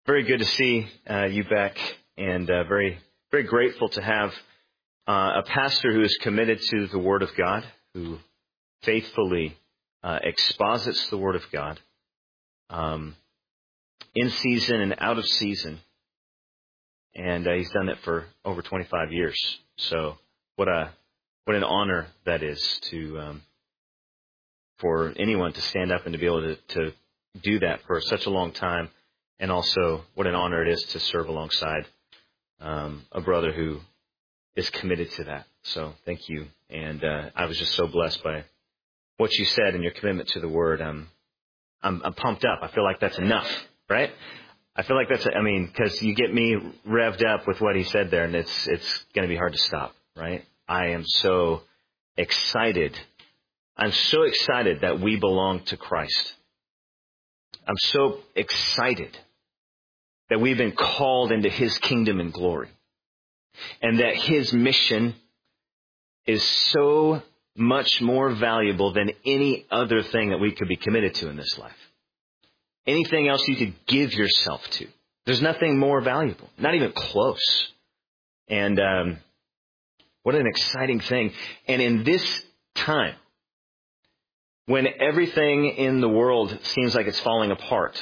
Very good to see you back, and very, very grateful to have a pastor who is committed to the Word of God, who faithfully exposits the Word of God in season and out of season. And he's done it for over 25 years. So what an honor that is for anyone to stand up and to be able to do that for such a long time. And also what an honor it is to serve alongside a brother who is committed to that. So thank you. And I was just so blessed by what you said and your commitment to the Word. I'm pumped up. I feel like that's enough, right? I feel like because you get me revved up with what he said there, and it's going to be hard to stop, right? I am so excited. I'm so excited that we belong to Christ. I'm so excited that we've been called into His kingdom and glory, and that His mission is so much more valuable than any other thing that we could be committed to in this life. Anything else you could give yourself to. There's nothing more valuable, not even close. And what an exciting thing. And in this time, when everything in the world seems like it's falling apart,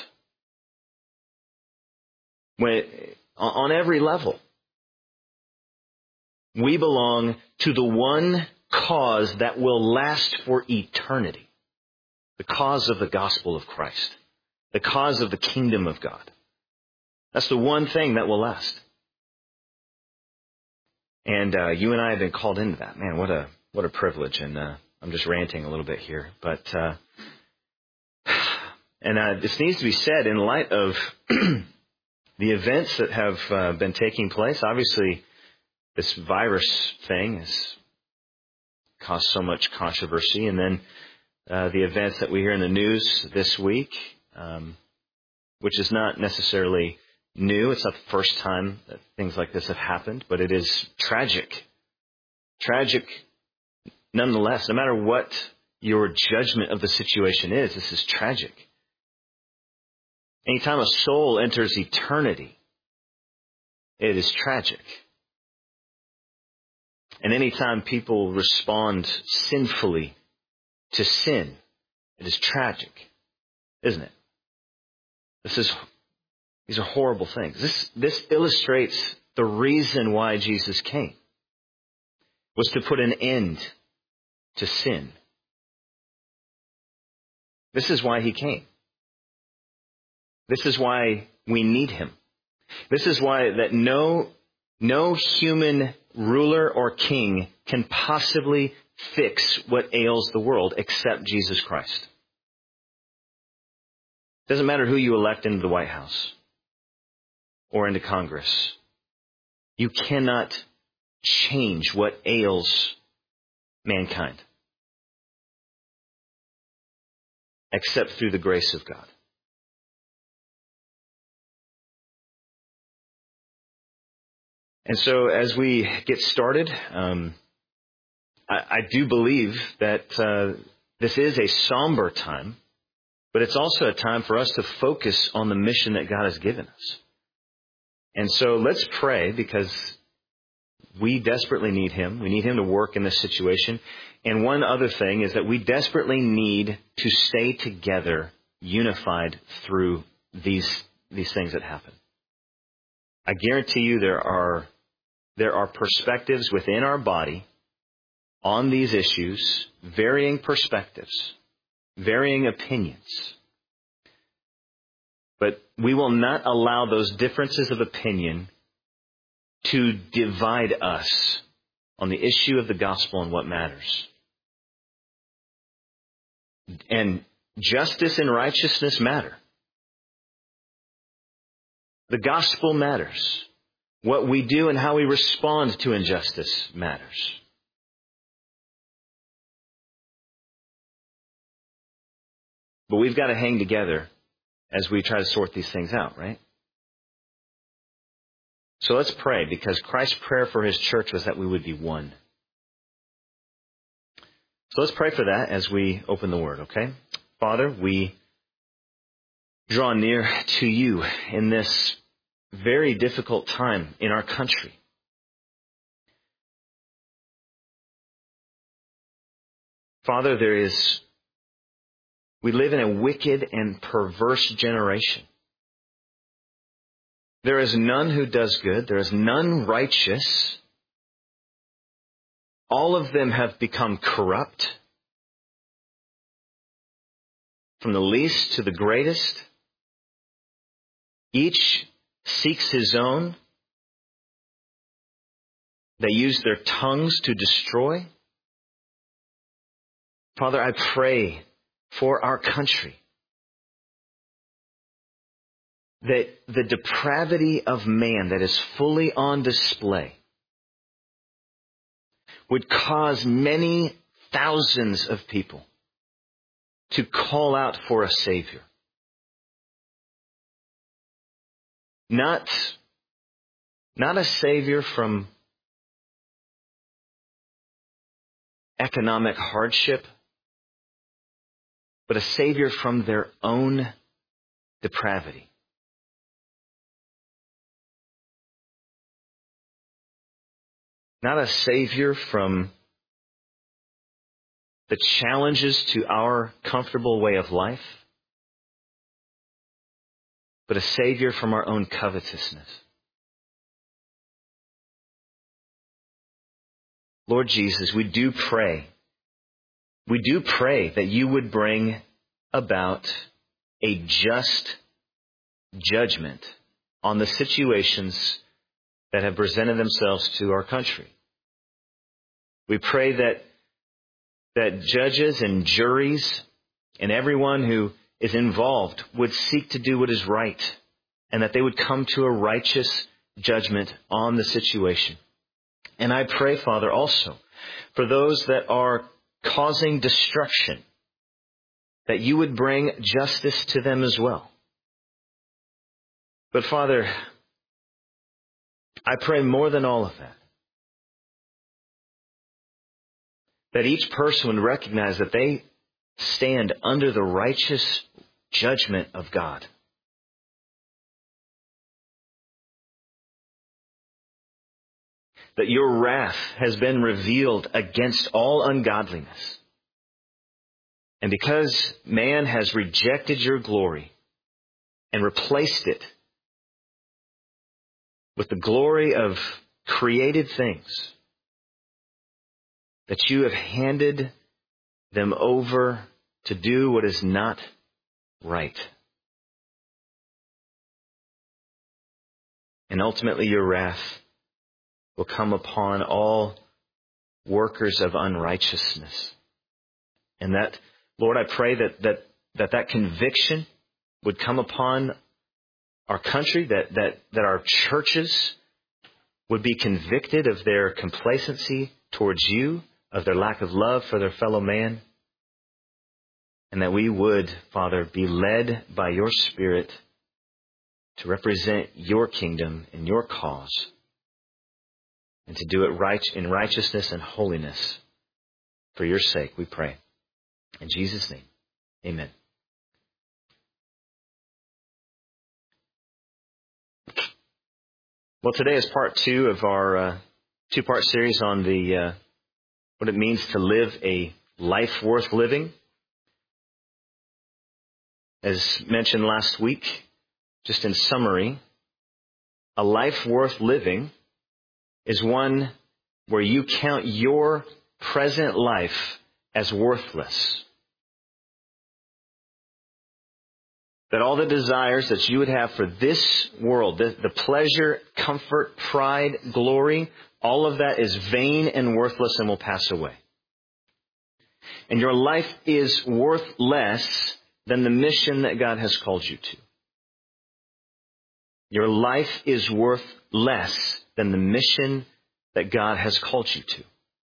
when on every level, we belong to the one cause that will last for eternity. The cause of the gospel of Christ. The cause of the kingdom of God. That's the one thing that will last. And you and I have been called into that. Man, what a privilege. And I'm just ranting a little bit here. But this needs to be said in light of the events that have been taking place. Obviously, this virus thing has caused so much controversy. And then the events that we hear in the news this week, which is not necessarily new. It's not the first time that things like this have happened, but it is tragic. Tragic nonetheless. No matter what your judgment of the situation is, this is tragic. Anytime a soul enters eternity, it is tragic. And anytime people respond sinfully to sin, it is tragic, isn't it? These are horrible things. This illustrates the reason why Jesus came, was to put an end to sin. This is why He came. This is why we need Him. This is why that no human ruler or king can possibly fix what ails the world except Jesus Christ. Doesn't matter who you elect into the White House or into Congress. You cannot change what ails mankind except through the grace of God. And so as we get started, I do believe that this is a somber time, but it's also a time for us to focus on the mission that God has given us. And so let's pray, because we desperately need Him. We need Him to work in this situation. And one other thing is that we desperately need to stay together, unified through these things that happen. I guarantee you there are perspectives within our body on these issues, varying perspectives, varying opinions. But we will not allow those differences of opinion to divide us on the issue of the gospel and what matters. And justice and righteousness matter. The gospel matters. What we do and how we respond to injustice matters. But we've got to hang together as we try to sort these things out, right? So let's pray, because Christ's prayer for His church was that we would be one. So let's pray for that as we open the Word, okay? Father, we draw near to you in this very difficult time in our country. Father, we live in a wicked and perverse generation. There is none who does good. There is none righteous. All of them have become corrupt, from the least to the greatest. Each seeks his own. They use their tongues to destroy. Father, I pray for our country that the depravity of man that is fully on display would cause many thousands of people to call out for a Savior. Not a Savior from economic hardship, but a Savior from their own depravity. Not a Savior from the challenges to our comfortable way of life, but a Savior from our own covetousness. Lord Jesus, we do pray that you would bring about a just judgment on the situations that have presented themselves to our country. We pray that judges and juries and everyone who is involved would seek to do what is right, and that they would come to a righteous judgment on the situation. And I pray, Father, also for those that are causing destruction, that you would bring justice to them as well. But Father, I pray more than all of that each person would recognize that they stand under the righteous judgment of God. That your wrath has been revealed against all ungodliness. And because man has rejected your glory and replaced it with the glory of created things, that you have handed them over to do what is not right. And ultimately your wrath will come upon all workers of unrighteousness. And that, Lord, I pray that conviction would come upon our country, that our churches would be convicted of their complacency towards you, of their lack of love for their fellow man, and that we would, Father, be led by your Spirit to represent your kingdom and your cause, and to do it right in righteousness and holiness. For your sake, we pray. In Jesus' name, amen. Well, today is part 2 of our two-part series on what it means to live a life worth living. As mentioned last week, just in summary, a life worth living is one where you count your present life as worthless. That all the desires that you would have for this world, the pleasure, comfort, pride, glory, all of that is vain and worthless and will pass away. And your life is worth less than the mission that God has called you to. Your life is worth less than the mission that God has called you to.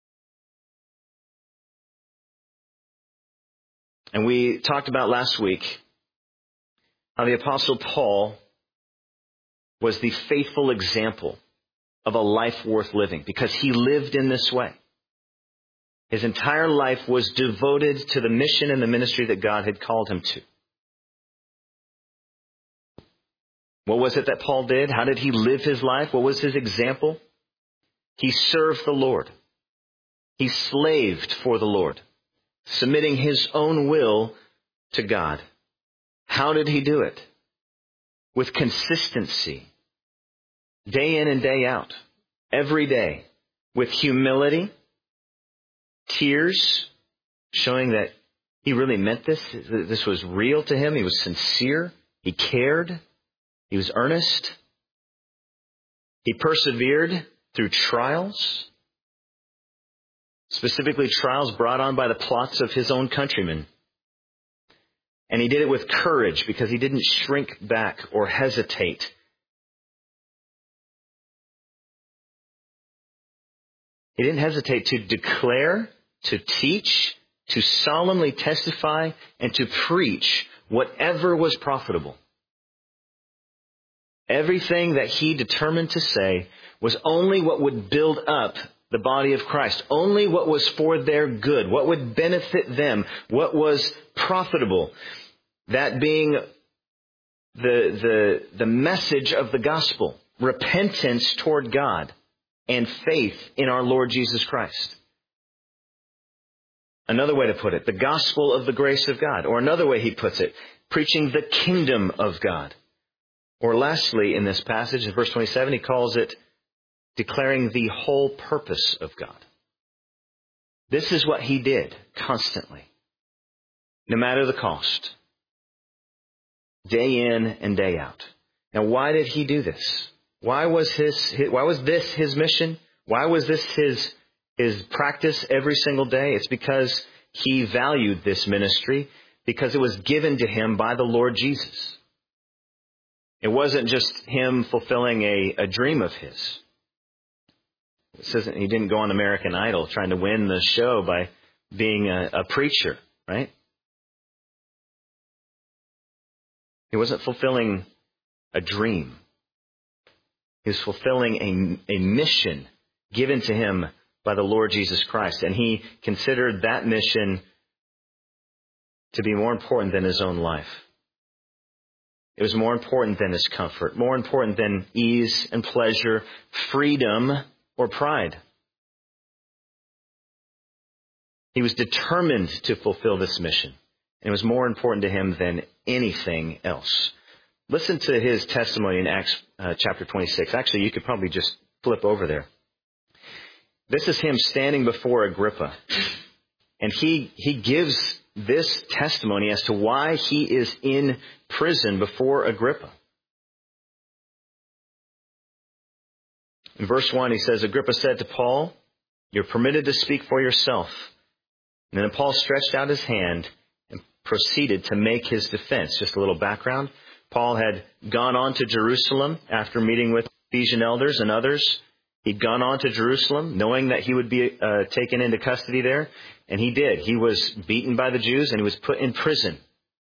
And we talked about last week how the Apostle Paul was the faithful example of a life worth living because he lived in this way. His entire life was devoted to the mission and the ministry that God had called him to. What was it that Paul did? How did he live his life? What was his example? He served the Lord. He slaved for the Lord, submitting his own will to God. How did he do it? With consistency, day in and day out, every day, with humility, tears, showing that he really meant this. This was real to him. He was sincere. He cared. He was earnest. He persevered through trials, specifically trials brought on by the plots of his own countrymen. And he did it with courage because he didn't shrink back or hesitate. He didn't hesitate to declare, to teach, to solemnly testify, and to preach whatever was profitable. Everything that he determined to say was only what would build up the body of Christ, only what was for their good, what would benefit them, what was profitable. That being the message of the gospel, repentance toward God and faith in our Lord Jesus Christ. Another way to put it, the gospel of the grace of God. Or another way he puts it, preaching the kingdom of God. Or lastly, in this passage, in verse 27, he calls it declaring the whole purpose of God. This is what he did constantly, no matter the cost, day in and day out. Now, why did he do this? Why was this his mission? Why was this his practice every single day? It's because he valued this ministry, because it was given to him by the Lord Jesus. It wasn't just him fulfilling a dream of his. This isn't, he didn't go on American Idol trying to win the show by being a preacher, right? He wasn't fulfilling a dream. He was fulfilling a mission given to him by the Lord Jesus Christ. And he considered that mission to be more important than his own life. It was more important than his comfort, more important than ease and pleasure, freedom or pride. He was determined to fulfill this mission. And it was more important to him than anything else. Listen to his testimony in Acts chapter 26. Actually, you could probably just flip over there. This is him standing before Agrippa. And he gives this testimony as to why he is in prison before Agrippa. In verse 1, he says, Agrippa said to Paul, "You're permitted to speak for yourself." And then Paul stretched out his hand and proceeded to make his defense. Just a little background. Paul had gone on to Jerusalem after meeting with Ephesian elders and others. He'd gone on to Jerusalem knowing that he would be taken into custody there. And he did. He was beaten by the Jews and he was put in prison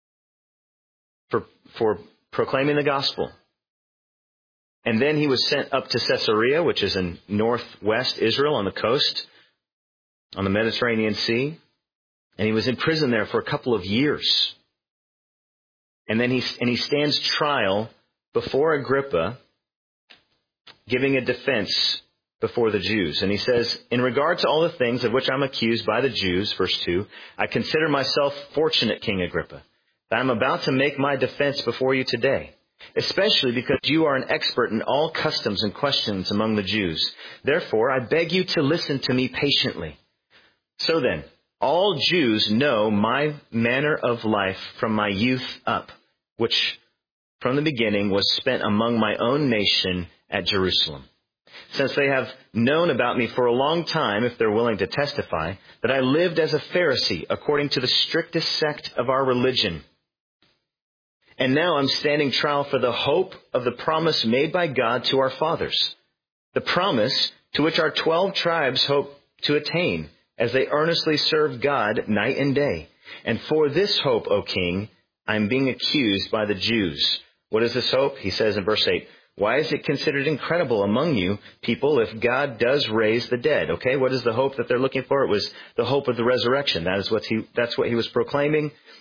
for proclaiming the gospel. And then he was sent up to Caesarea, which is in northwest Israel on the coast, on the Mediterranean Sea. And he was in prison there for a couple of years. And then he stands trial before Agrippa, giving a defense before the Jews. And he says, "In regard to all the things of which I'm accused by the Jews," verse 2, "I consider myself fortunate, King Agrippa, that I'm about to make my defense before you today, especially because you are an expert in all customs and questions among the Jews. Therefore, I beg you to listen to me patiently. So then, all Jews know my manner of life from my youth up, which from the beginning was spent among my own nation at Jerusalem. Since they have known about me for a long time, if they're willing to testify, that I lived as a Pharisee according to the strictest sect of our religion. And now I'm standing trial for the hope of the promise made by God to our fathers, the promise to which our 12 tribes hope to attain, as they earnestly serve God night and day. And for this hope, O King, I'm being accused by the Jews." What is this hope? He says in verse 8, "Why is it considered incredible among you people if God does raise the dead?" Okay, what is the hope that they're looking for? It was the hope of the resurrection. That's what he was proclaiming.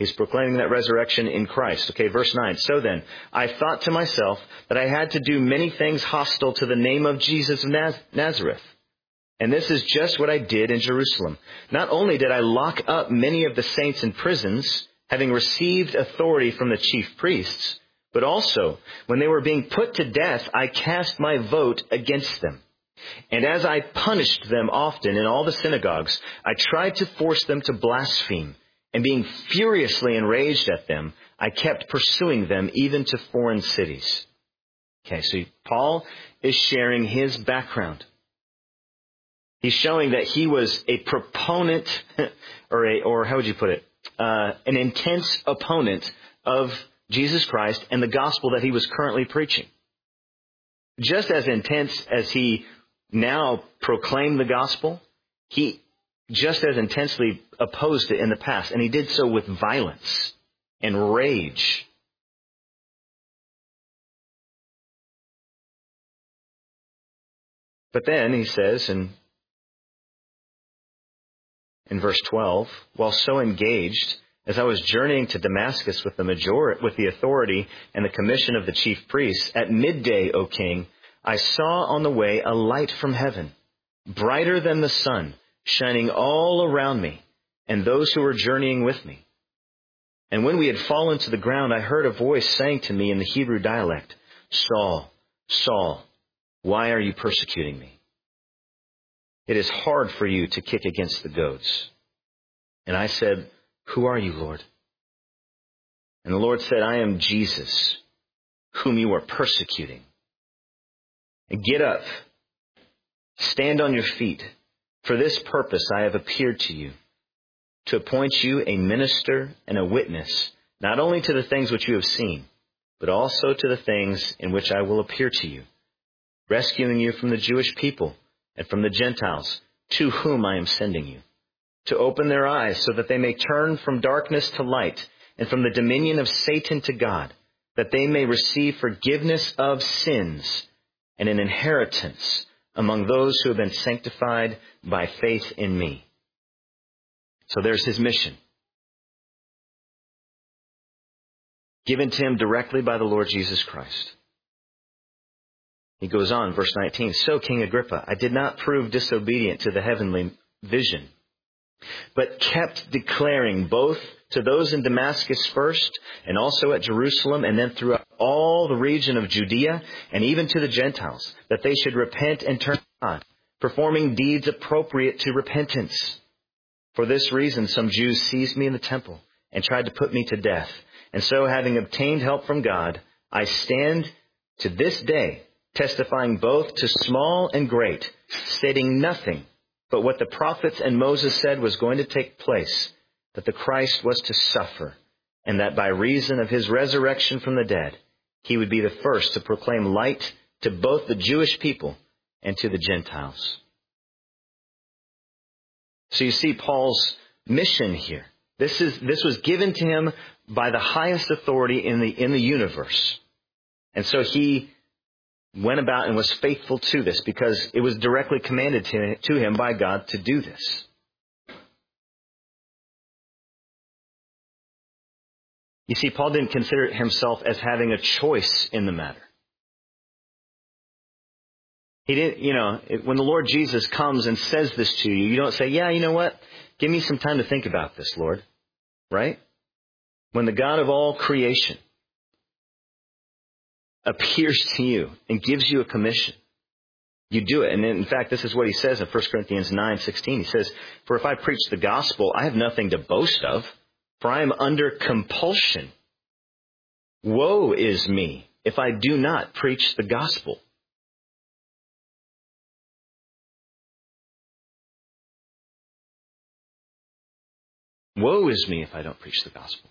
He's proclaiming that resurrection in Christ. Okay, verse 9. So then, I thought to myself that I had to do many things hostile to the name of Jesus of Nazareth. And this is just what I did in Jerusalem. Not only did I lock up many of the saints in prisons, having received authority from the chief priests, but also, when they were being put to death, I cast my vote against them. And as I punished them often in all the synagogues, I tried to force them to blaspheme. And being furiously enraged at them, I kept pursuing them even to foreign cities. Okay, so Paul is sharing his background. He's showing that he was a proponent, or how would you put it, an intense opponent of Jesus Christ and the gospel that he was currently preaching. Just as intense as he now proclaimed the gospel, he just as intensely opposed it in the past, and he did so with violence and rage. But then he says in verse 12, while so engaged, as I was journeying to Damascus with the authority and the commission of the chief priests, at midday, O king, I saw on the way a light from heaven, brighter than the sun, shining all around me and those who were journeying with me. And when we had fallen to the ground, I heard a voice saying to me in the Hebrew dialect, Saul, Saul, why are you persecuting me? It is hard for you to kick against the goads. And I said, Who are you, Lord? And the Lord said, I am Jesus, whom you are persecuting. And get up, stand on your feet. For this purpose I have appeared to you, to appoint you a minister and a witness, not only to the things which you have seen, but also to the things in which I will appear to you, rescuing you from the Jewish people and from the Gentiles, to whom I am sending you, to open their eyes so that they may turn from darkness to light and from the dominion of Satan to God, that they may receive forgiveness of sins and an inheritance among those who have been sanctified by faith in me. So there's his mission, given to him directly by the Lord Jesus Christ. He goes on, verse 19, So, King Agrippa, I did not prove disobedient to the heavenly vision, but kept declaring both to those in Damascus first, and also at Jerusalem, and then throughout all the region of Judea, and even to the Gentiles, that they should repent and turn to God, performing deeds appropriate to repentance. For this reason, some Jews seized me in the temple and tried to put me to death. And so, having obtained help from God, I stand to this day, testifying both to small and great, stating nothing but what the prophets and Moses said was going to take place, that the Christ was to suffer, and that by reason of his resurrection from the dead, he would be the first to proclaim light to both the Jewish people and to the Gentiles. So you see Paul's mission here. This was given to him by the highest authority in the universe. And so he went about and was faithful to this because it was directly commanded to him by God to do this. You see, Paul didn't consider himself as having a choice in the matter. He didn't, when the Lord Jesus comes and says this to you, you don't say, yeah, you know what? Give me some time to think about this, Lord. Right? When the God of all creation appears to you and gives you a commission, you do it. And in fact, this is what he says in 1 Corinthians 9:16. He says, For if I preach the gospel, I have nothing to boast of, for I am under compulsion. Woe is me if I do not preach the gospel. Woe is me if I don't preach the gospel.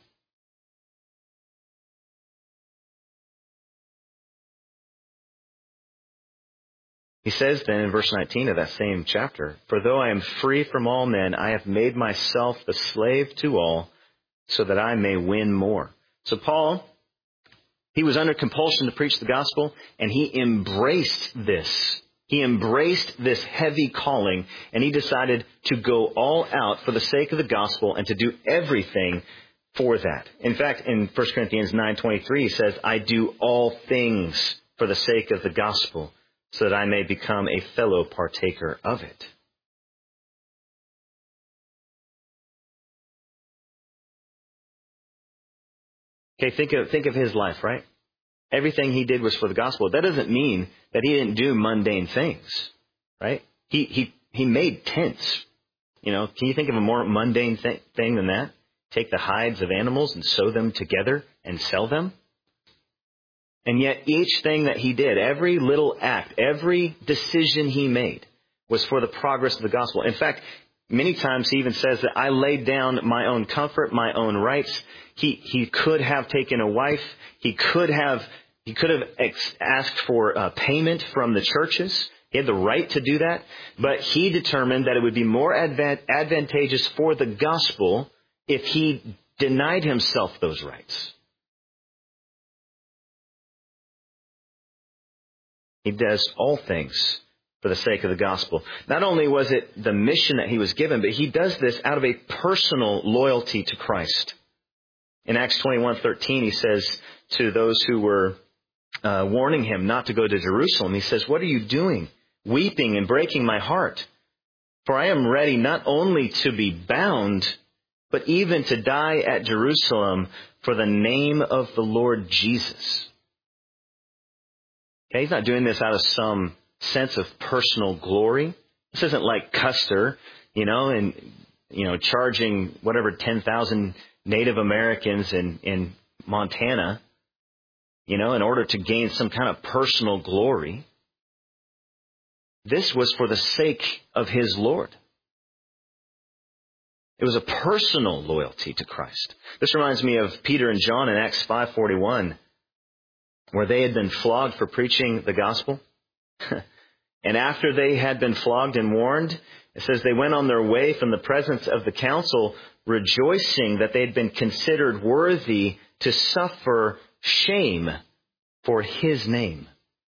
He says then in verse 19 of that same chapter, For though I am free from all men, I have made myself the slave to all, so that I may win more. So Paul, he was under compulsion to preach the gospel, and he embraced this. He embraced this heavy calling, and he decided to go all out for the sake of the gospel and to do everything for that. In fact, in 1 Corinthians 9:23, he says, I do all things for the sake of the gospel, so that I may become a fellow partaker of it. Okay, think of his life, right? Everything he did was for the gospel. That doesn't mean that he didn't do mundane things, right? He made tents. You know, can you think of a more mundane thing than that? Take the hides of animals and sew them together and sell them? And yet each thing that he did, every little act, every decision he made was for the progress of the gospel. In fact, many times he even says that I laid down my own comfort, my own rights. He could have taken a wife. He could have asked for payment from the churches. He had the right to do that. But he determined that it would be more advantageous for the gospel if he denied himself those rights. He does all things for the sake of the gospel. Not only was it the mission that he was given, but he does this out of a personal loyalty to Christ. In Acts 21:13, he says to those who were warning him not to go to Jerusalem, he says, what are you doing, weeping and breaking my heart? For I am ready not only to be bound, but even to die at Jerusalem for the name of the Lord Jesus. Okay, he's not doing this out of some sense of personal glory. This isn't like Custer, charging whatever 10,000 Native Americans in Montana, in order to gain some kind of personal glory. This was for the sake of his Lord. It was a personal loyalty to Christ. This reminds me of Peter and John in Acts 5:41, where they had been flogged for preaching the gospel. And after they had been flogged and warned, it says they went on their way from the presence of the council, rejoicing that they had been considered worthy to suffer shame for his name.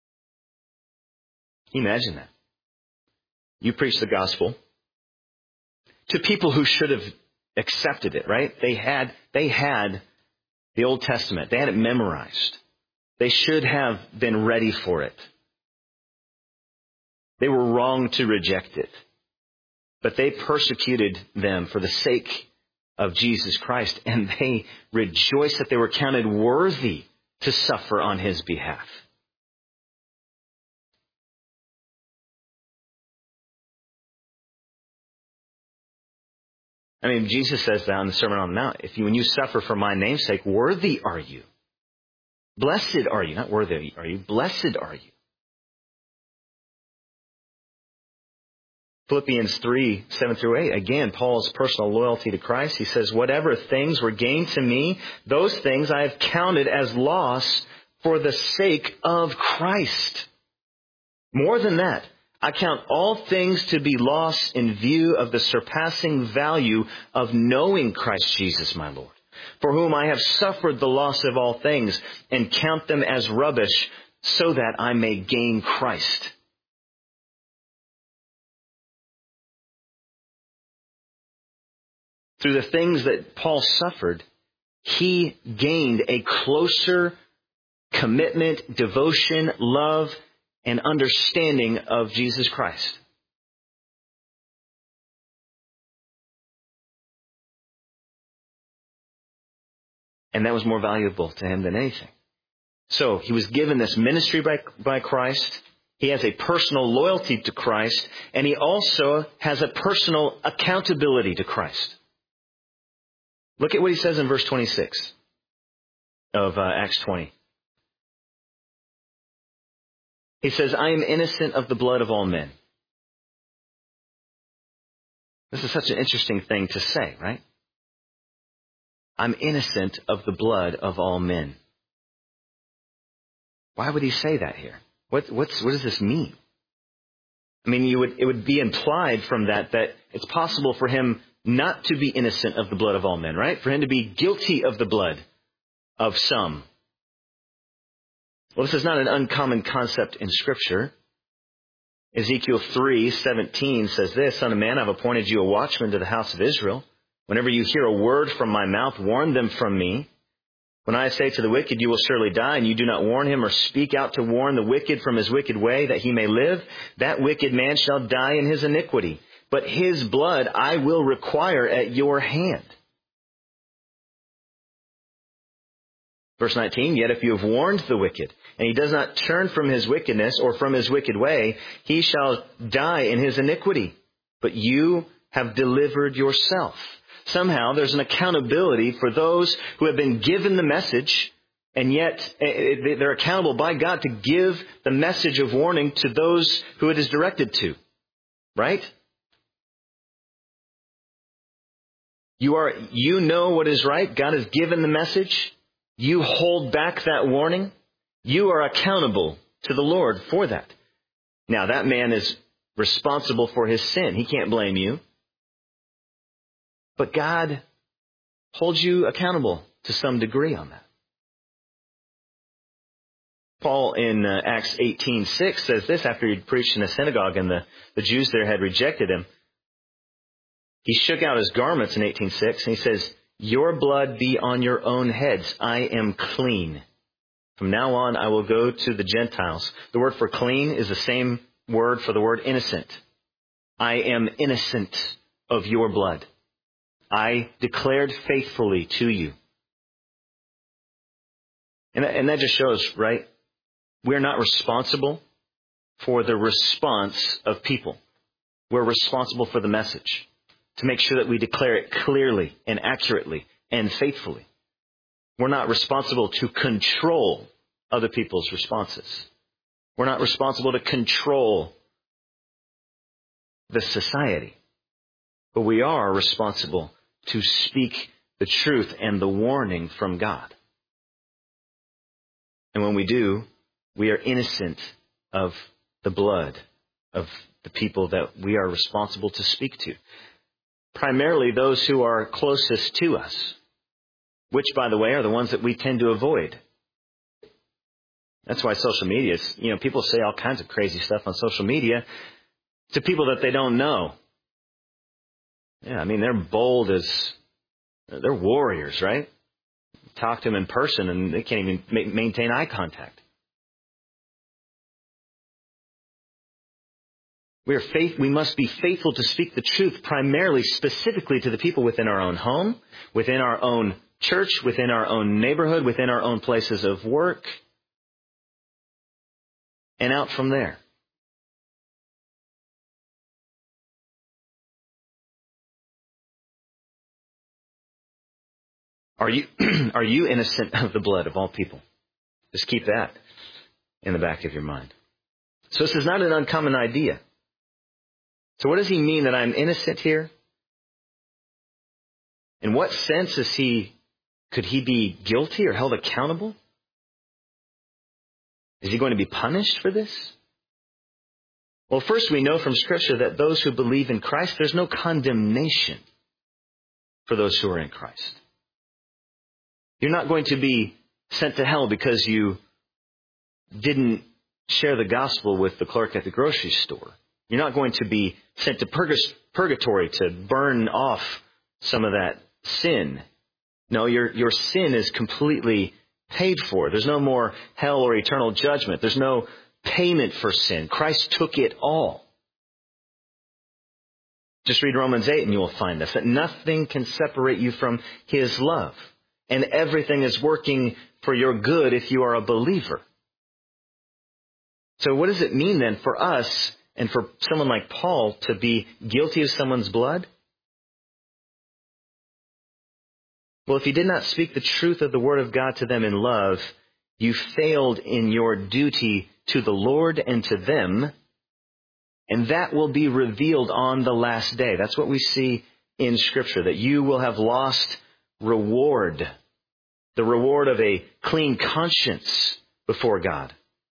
Can you imagine that? You preach the gospel to people who should have accepted it, right? They had the Old Testament. They had it memorized. They should have been ready for it. They were wrong to reject it. But they persecuted them for the sake of Jesus Christ, and they rejoiced that they were counted worthy to suffer on his behalf. I mean, Jesus says that on the Sermon on the Mount. When you suffer for my name's sake, worthy are you. Blessed are you. Not worthy are you. Blessed are you. Philippians 3:7-8. Again, Paul's personal loyalty to Christ. He says, whatever things were gained to me, those things I have counted as loss for the sake of Christ. More than that, I count all things to be lost in view of the surpassing value of knowing Christ Jesus my Lord, for whom I have suffered the loss of all things and count them as rubbish so that I may gain Christ. Through the things that Paul suffered, he gained a closer commitment, devotion, love, and understanding of Jesus Christ. And that was more valuable to him than anything. So he was given this ministry by Christ. He has a personal loyalty to Christ. And he also has a personal accountability to Christ. Look at what he says in verse 26 of Acts 20. He says, I am innocent of the blood of all men. This is such an interesting thing to say, right? I'm innocent of the blood of all men. Why would he say that here? What does this mean? I mean, it would be implied from that it's possible for him not to be innocent of the blood of all men, right? For him to be guilty of the blood of some. Well, this is not an uncommon concept in Scripture. Ezekiel 3:17 says this, Son of man, I've appointed you a watchman to the house of Israel. Whenever you hear a word from my mouth, warn them from me. When I say to the wicked, you will surely die, and you do not warn him or speak out to warn the wicked from his wicked way, that he may live, that wicked man shall die in his iniquity. But his blood I will require at your hand. Verse 19, yet if you have warned the wicked, and he does not turn from his wickedness or from his wicked way, he shall die in his iniquity. But you have delivered yourself. Somehow there's an accountability for those who have been given the message, and yet they're accountable by God to give the message of warning to those who it is directed to. Right? You know what is right. God has given the message. You hold back that warning. You are accountable to the Lord for that. Now, that man is responsible for his sin. He can't blame you. But God holds you accountable to some degree on that. Paul in Acts 18:6 says this after he'd preached in a synagogue and the Jews there had rejected him. He shook out his garments in 18:6 and he says, your blood be on your own heads. I am clean. From now on, I will go to the Gentiles. The word for clean is the same word for the word innocent. I am innocent of your blood. I declared faithfully to you. And that just shows, right? We're not responsible for the response of people. We're responsible for the message, to make sure that we declare it clearly and accurately and faithfully. We're not responsible to control other people's responses. We're not responsible to control the society. But we are responsible to speak the truth and the warning from God. And when we do, we are innocent of the blood of the people that we are responsible to speak to. Primarily those who are closest to us, which, by the way, are the ones that we tend to avoid. That's why social media is, people say all kinds of crazy stuff on social media to people that they don't know. Yeah, they're bold they're warriors, right? Talk to them in person and they can't even maintain eye contact. We must be faithful to speak the truth, primarily, specifically to the people within our own home, within our own church, within our own neighborhood, within our own places of work, and out from there. Are you innocent of the blood of all people? Just keep that in the back of your mind. So this is not an uncommon idea. So what does he mean that I'm innocent here? In what sense could he be guilty or held accountable? Is he going to be punished for this? Well, first we know from Scripture that those who believe in Christ, there's no condemnation for those who are in Christ. You're not going to be sent to hell because you didn't share the gospel with the clerk at the grocery store. You're not going to be sent to purgatory to burn off some of that sin. No, your sin is completely paid for. There's no more hell or eternal judgment. There's no payment for sin. Christ took it all. Just read Romans 8 and you will find this, that nothing can separate you from His love. And everything is working for your good if you are a believer. So what does it mean then for us and for someone like Paul to be guilty of someone's blood? Well, if you did not speak the truth of the Word of God to them in love, you failed in your duty to the Lord and to them, and that will be revealed on the last day. That's what we see in Scripture, that you will have lost reward, the reward of a clean conscience before God.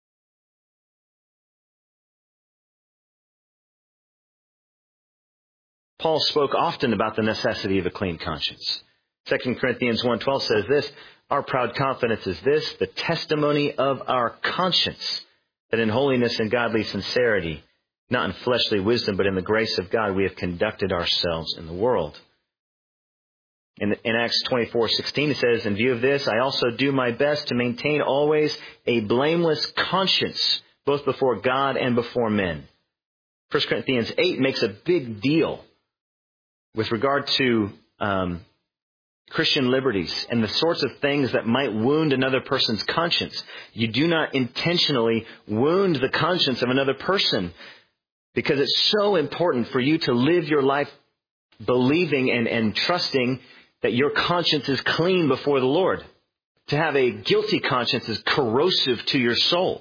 Paul spoke often about the necessity of a clean conscience. 2 Corinthians 1:12 says this, our proud confidence is this, the testimony of our conscience, that in holiness and godly sincerity, not in fleshly wisdom, but in the grace of God, we have conducted ourselves in the world. In Acts 24:16 it says, in view of this, I also do my best to maintain always a blameless conscience, both before God and before men. 1 Corinthians 8 makes a big deal with regard to Christian liberties and the sorts of things that might wound another person's conscience. You do not intentionally wound the conscience of another person, because it's so important for you to live your life believing and trusting that your conscience is clean before the Lord. To have a guilty conscience is corrosive to your soul.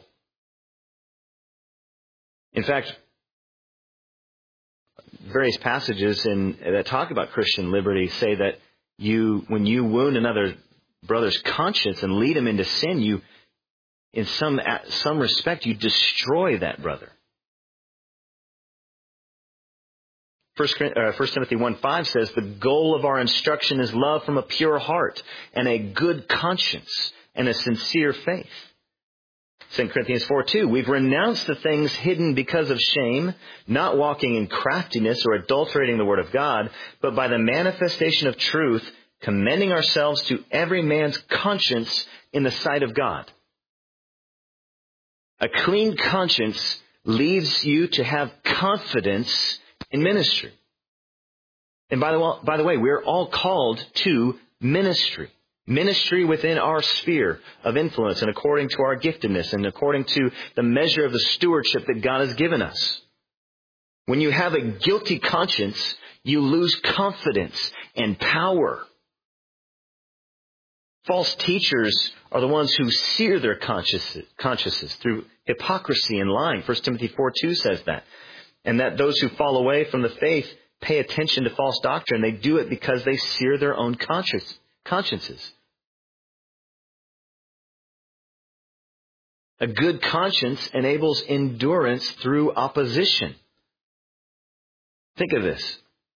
In fact, various passages that talk about Christian liberty say that when you wound another brother's conscience and lead him into sin, you, in some respect, you destroy that brother. 1 Timothy 1:5 says, the goal of our instruction is love from a pure heart and a good conscience and a sincere faith. 2 Corinthians 4:2, we've renounced the things hidden because of shame, not walking in craftiness or adulterating the word of God, but by the manifestation of truth, commending ourselves to every man's conscience in the sight of God. A clean conscience leads you to have confidence in ministry. And by the way, we're all called to ministry. Ministry within our sphere of influence and according to our giftedness and according to the measure of the stewardship that God has given us. When you have a guilty conscience, you lose confidence and power. False teachers are the ones who sear their consciences through hypocrisy and lying. 1 Timothy 4:2 says that. And that those who fall away from the faith pay attention to false doctrine. They do it because they sear their own consciences. A good conscience enables endurance through opposition. Think of this.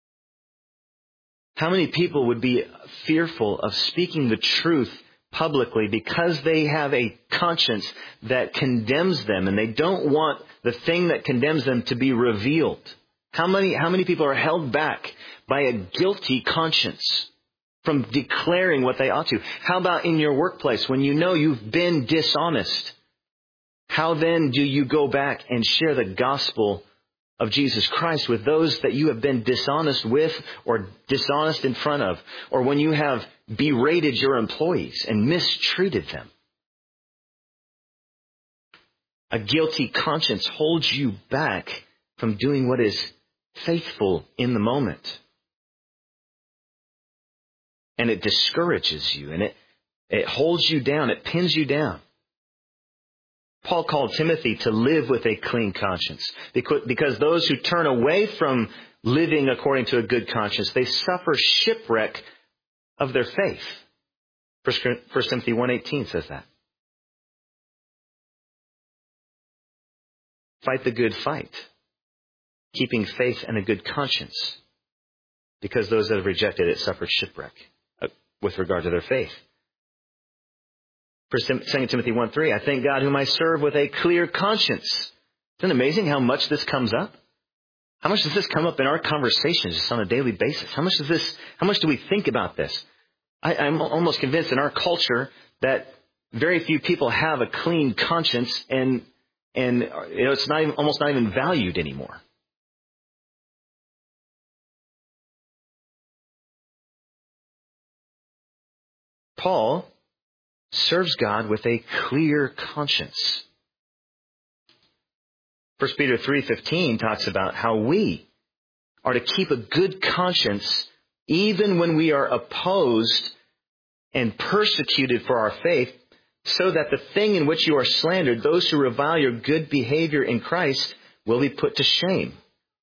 How many people would be fearful of speaking the truth publicly because they have a conscience that condemns them and they don't want the thing that condemns them to be revealed? How many people are held back by a guilty conscience from declaring what they ought to? How about in your workplace when you know you've been dishonest? How then do you go back and share the gospel of Jesus Christ with those that you have been dishonest with or dishonest in front of, or when you have berated your employees and mistreated them? A guilty conscience holds you back from doing what is faithful in the moment. And it discourages you, and it holds you down, it pins you down. Paul called Timothy to live with a clean conscience because those who turn away from living according to a good conscience, they suffer shipwreck of their faith. 1 Timothy 1:18 says that. Fight the good fight, keeping faith and a good conscience, because those that have rejected it suffered shipwreck with regard to their faith. 2 Timothy 1:3, I thank God whom I serve with a clear conscience. Isn't it amazing how much this comes up? How much does this come up in our conversations just on a daily basis? How much do we think about this? I'm almost convinced in our culture that very few people have a clean conscience, and it's almost not even valued anymore. Paul serves God with a clear conscience. 1 Peter 3:15 talks about how we are to keep a good conscience even when we are opposed and persecuted for our faith, so that the thing in which you are slandered, those who revile your good behavior in Christ, will be put to shame.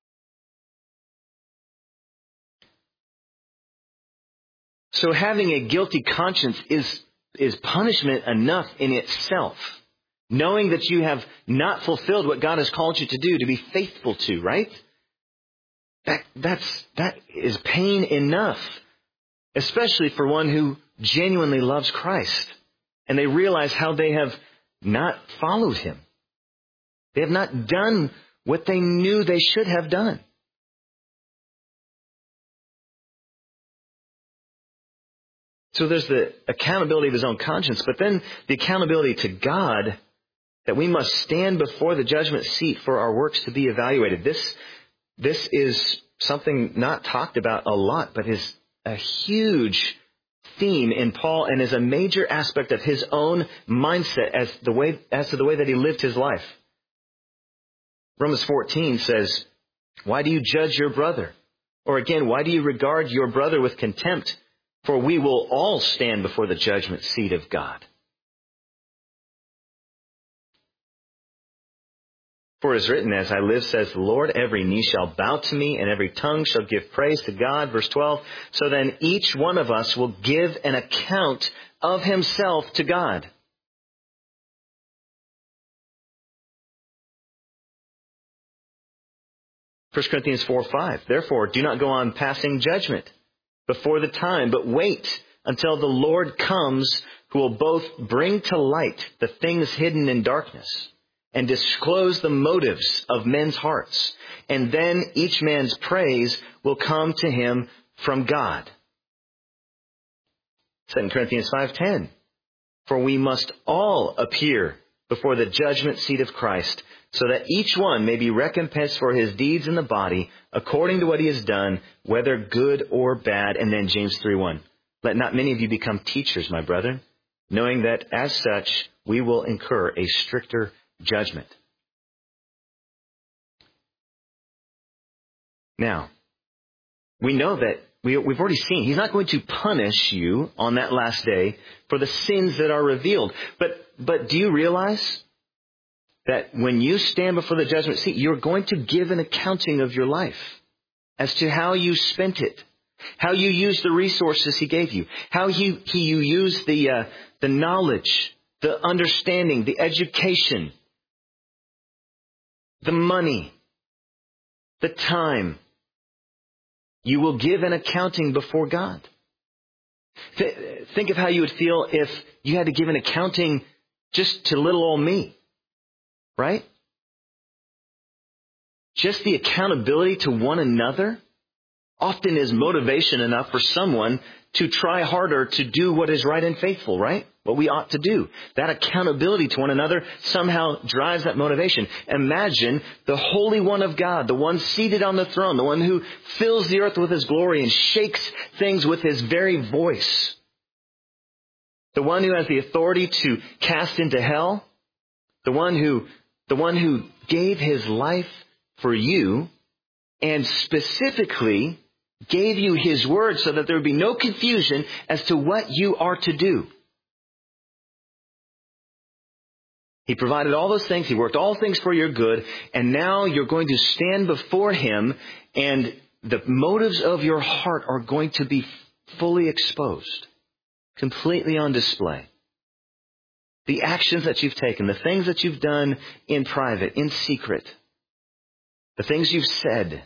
So having a guilty conscience is punishment enough in itself. Knowing that you have not fulfilled what God has called you to do, to be faithful to, right? That is pain enough, especially for one who genuinely loves Christ and they realize how they have not followed Him. They have not done what they knew they should have done. So there's the accountability of his own conscience, but then the accountability to God, that we must stand before the judgment seat for our works to be evaluated. This is something not talked about a lot, but is a huge theme in Paul and is a major aspect of his own mindset as to the way that he lived his life. Romans 14 says, "Why do you judge your brother? Or again, why do you regard your brother with contempt? For we will all stand before the judgment seat of God. For it is written, as I live, says the Lord, every knee shall bow to me and every tongue shall give praise to God." Verse 12, "So then each one of us will give an account of himself to God." First Corinthians 4:5, "Therefore do not go on passing judgment before the time, but wait until the Lord comes, who will both bring to light the things hidden in darkness and disclose the motives of men's hearts. And then each man's praise will come to him from God." 2 Corinthians 5:10, "For we must all appear before the judgment seat of Christ, so that each one may be recompensed for his deeds in the body, according to what he has done, whether good or bad." And then James 3:1, "Let not many of you become teachers, my brethren, knowing that as such we will incur a stricter judgment." Now, we know that we've already seen he's not going to punish you on that last day for the sins that are revealed. But do you realize that when you stand before the judgment seat, you're going to give an accounting of your life as to how you spent it, how you used the resources he gave you, how you used the knowledge, the understanding, the education, the money, the time. You will give an accounting before God. Think of how you would feel if you had to give an accounting just to little old me, right? Just the accountability to one another often is motivation enough for someone to try harder to do what is right and faithful, right? What we ought to do. That accountability to one another somehow drives that motivation. Imagine the Holy One of God, the one seated on the throne, the one who fills the earth with his glory and shakes things with his very voice. The one who has the authority to cast into hell. The one who gave his life for you and specifically gave you his word so that there would be no confusion as to what you are to do. He provided all those things. He worked all things for your good. And now you're going to stand before him and the motives of your heart are going to be fully exposed, completely on display. The actions that you've taken, the things that you've done in private, in secret, the things you've said,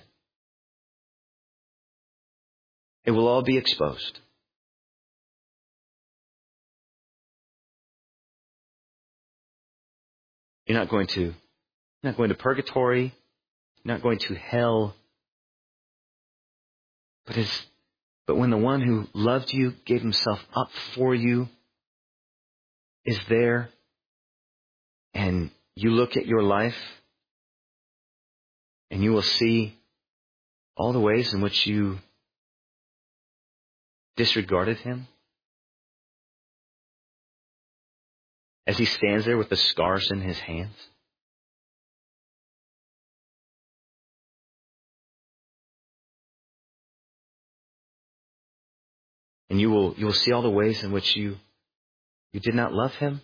it will all be exposed. You're not going to purgatory. You're not going to hell. But when the one who loved you, gave himself up for you, is there, and you look at your life, and you will see all the ways in which you disregarded him. As he stands there with the scars in his hands. And you will see all the ways in which you did not love him.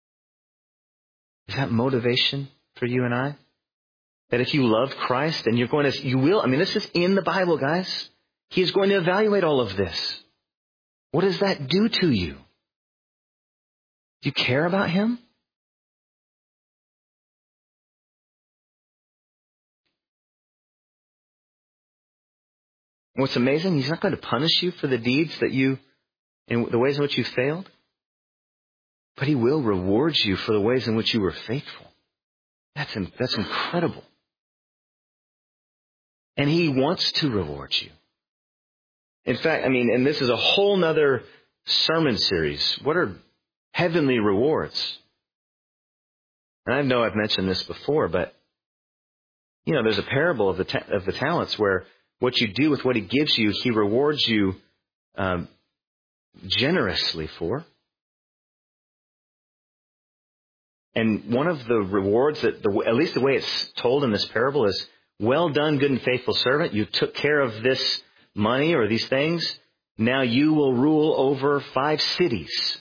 Is that motivation for you and I? That if you love Christ and you will, this is in the Bible, guys. He is going to evaluate all of this. What does that do to you? Do you care about him? What's amazing, he's not going to punish you for the deeds in the ways in which you failed. But he will reward you for the ways in which you were faithful. That's incredible. And he wants to reward you. In fact, and this is a whole nother sermon series? What are heavenly rewards? And I know I've mentioned this before, but there's a parable of the talents where what you do with what He gives you, He rewards you generously for. And one of the rewards that, at least the way it's told in this parable, is, well done, good and faithful servant. You took care of this money or these things. Now you will rule over 5 cities.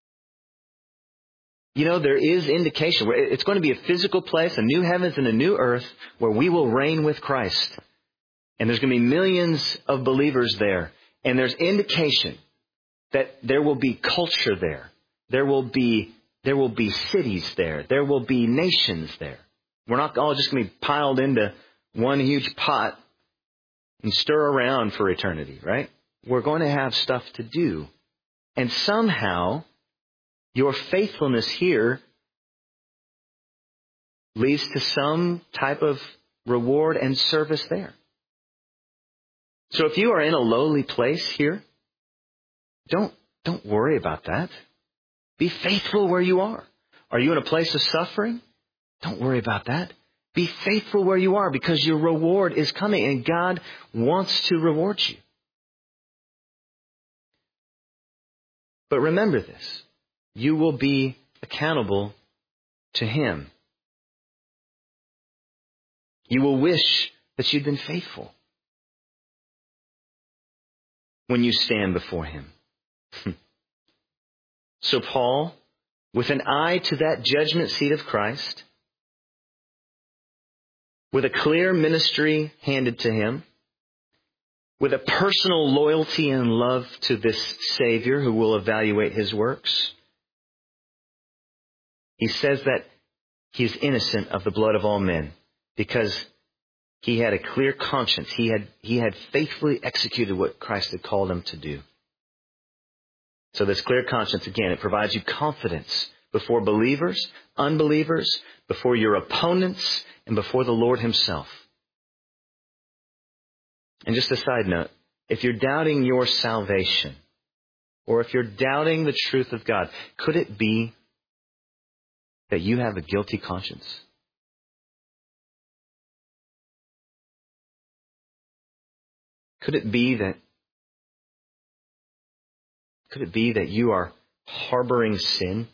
There is indication. It's going to be a physical place, a new heavens and a new earth, where we will reign with Christ. And there's going to be millions of believers there. And there's indication that there will be culture there. There will be cities there. There will be nations there. We're not all just going to be piled into one huge pot and stir around for eternity, right? We're going to have stuff to do. And somehow, your faithfulness here leads to some type of reward and service there. So if you are in a lowly place here, don't worry about that. Be faithful where you are. Are you in a place of suffering? Don't worry about that. Be faithful where you are, because your reward is coming and God wants to reward you. But remember this. You will be accountable to Him. You will wish that you'd been faithful when you stand before Him. So Paul, with an eye to that judgment seat of Christ, with a clear ministry handed to him, with a personal loyalty and love to this Savior who will evaluate his works, he says that he is innocent of the blood of all men because he had a clear conscience. He had faithfully executed what Christ had called him to do. So this clear conscience, again, it provides you confidence before believers, unbelievers, before your opponents, and before the Lord Himself. And just a side note, if you're doubting your salvation, or if you're doubting the truth of God, could it be that you have a guilty conscience? Could it be that you are harboring sin?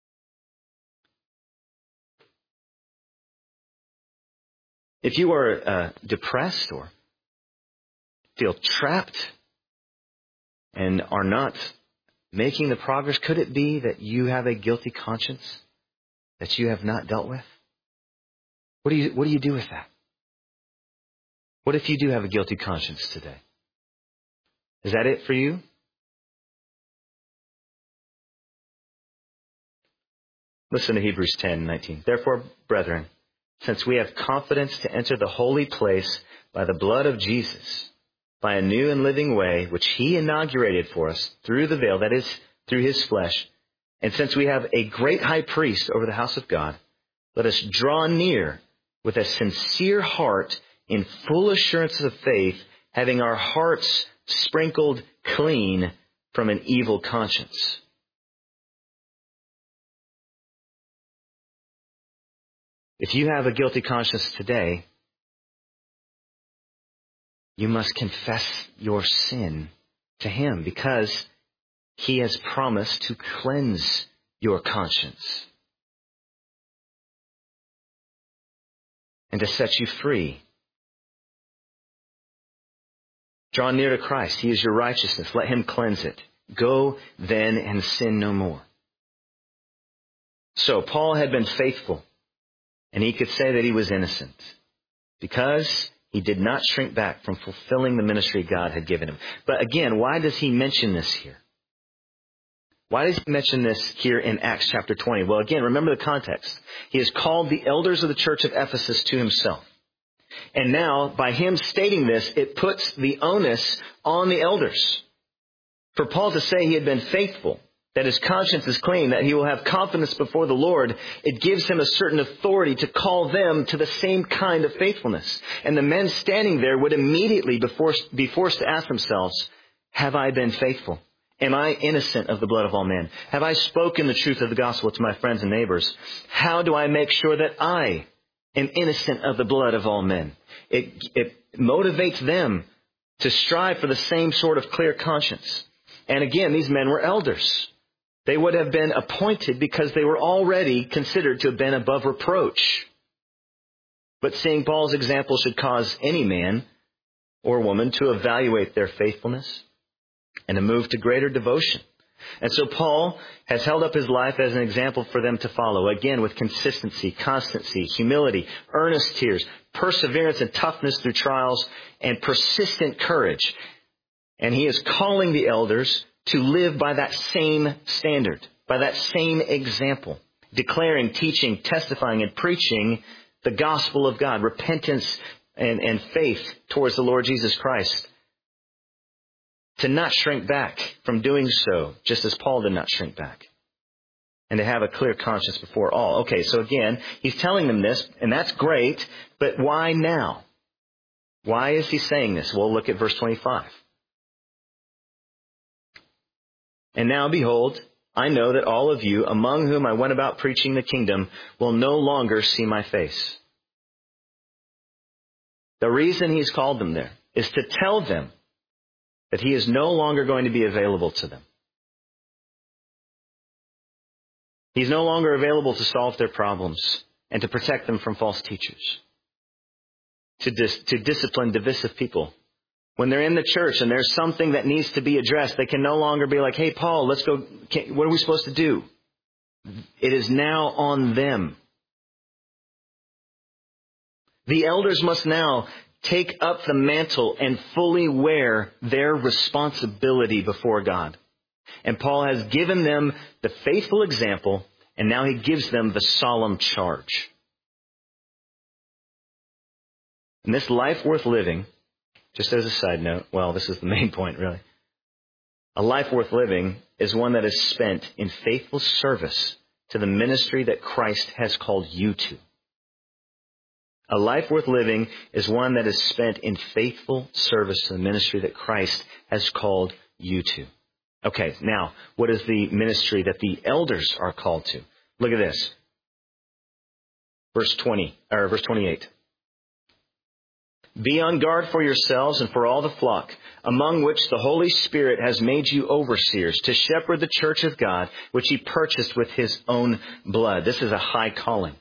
If you are depressed or feel trapped and are not making the progress, could it be that you have a guilty conscience that you have not dealt with? What do you do with that? What if you do have a guilty conscience today? Is that it for you? Listen to Hebrews 10:19. Therefore, brethren, since we have confidence to enter the holy place by the blood of Jesus, by a new and living way, which He inaugurated for us through the veil, that is, through His flesh, and since we have a great high priest over the house of God, let us draw near with a sincere heart in full assurance of faith, having our hearts sprinkled clean from an evil conscience. If you have a guilty conscience today, you must confess your sin to Him, because He has promised to cleanse your conscience and to set you free. Draw near to Christ. He is your righteousness. Let Him cleanse it. Go then and sin no more. So Paul had been faithful, and he could say that he was innocent because he did not shrink back from fulfilling the ministry God had given him. But again, why does he mention this here? Why does he mention this here in Acts chapter 20? Well, again, remember the context. He has called the elders of the church of Ephesus to himself. And now, by him stating this, it puts the onus on the elders. For Paul to say he had been faithful, that his conscience is clean, that he will have confidence before the Lord, it gives him a certain authority to call them to the same kind of faithfulness. And the men standing there would immediately be forced to ask themselves, have I been faithful? Am I innocent of the blood of all men? Have I spoken the truth of the gospel to my friends and neighbors? How do I make sure that I am innocent of the blood of all men? It motivates them to strive for the same sort of clear conscience. And again, these men were elders. They would have been appointed because they were already considered to have been above reproach. But seeing Paul's example should cause any man or woman to evaluate their faithfulness and to move to greater devotion. And so Paul has held up his life as an example for them to follow, again with consistency, constancy, humility, earnest tears, perseverance and toughness through trials, and persistent courage. And he is calling the elders to live by that same standard, by that same example, declaring, teaching, testifying, and preaching the gospel of God, repentance and faith towards the Lord Jesus Christ. To not shrink back from doing so, just as Paul did not shrink back. And to have a clear conscience before all. Okay, so again, he's telling them this, and that's great, but why now? Why is he saying this? Well, look at verse 25. And now, behold, I know that all of you, among whom I went about preaching the kingdom, will no longer see my face. The reason he's called them there is to tell them that he is no longer going to be available to them. He's no longer available to solve their problems and to protect them from false teachers, to discipline divisive people. When they're in the church and there's something that needs to be addressed, they can no longer be like, hey, Paul, let's go. What are we supposed to do? It is now on them. The elders must now take up the mantle and fully wear their responsibility before God. And Paul has given them the faithful example, and now he gives them the solemn charge. And this life worth living, just as a side note, well, this is the main point, really. A life worth living is one that is spent in faithful service to the ministry that Christ has called you to. A life worth living is one that is spent in faithful service to the ministry that Christ has called you to. Okay, now, what is the ministry that the elders are called to? Look at this. Verse 28. Be on guard for yourselves and for all the flock, among which the Holy Spirit has made you overseers, to shepherd the church of God, which he purchased with his own blood. This is a high calling.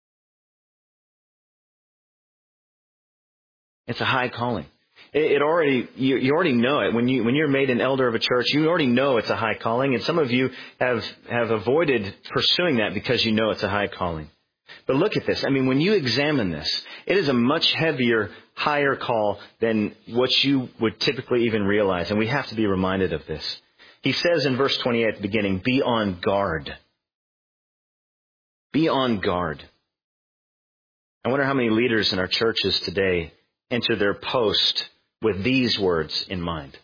It's a high calling. You already know it. When you're made an elder of a church, you already know it's a high calling. And some of you have avoided pursuing that because you know it's a high calling. But look at this. I mean, when you examine this, it is a much heavier, higher call than what you would typically even realize. And we have to be reminded of this. He says in verse 28 at the beginning, be on guard. Be on guard. I wonder how many leaders in our churches today enter their post with these words in mind.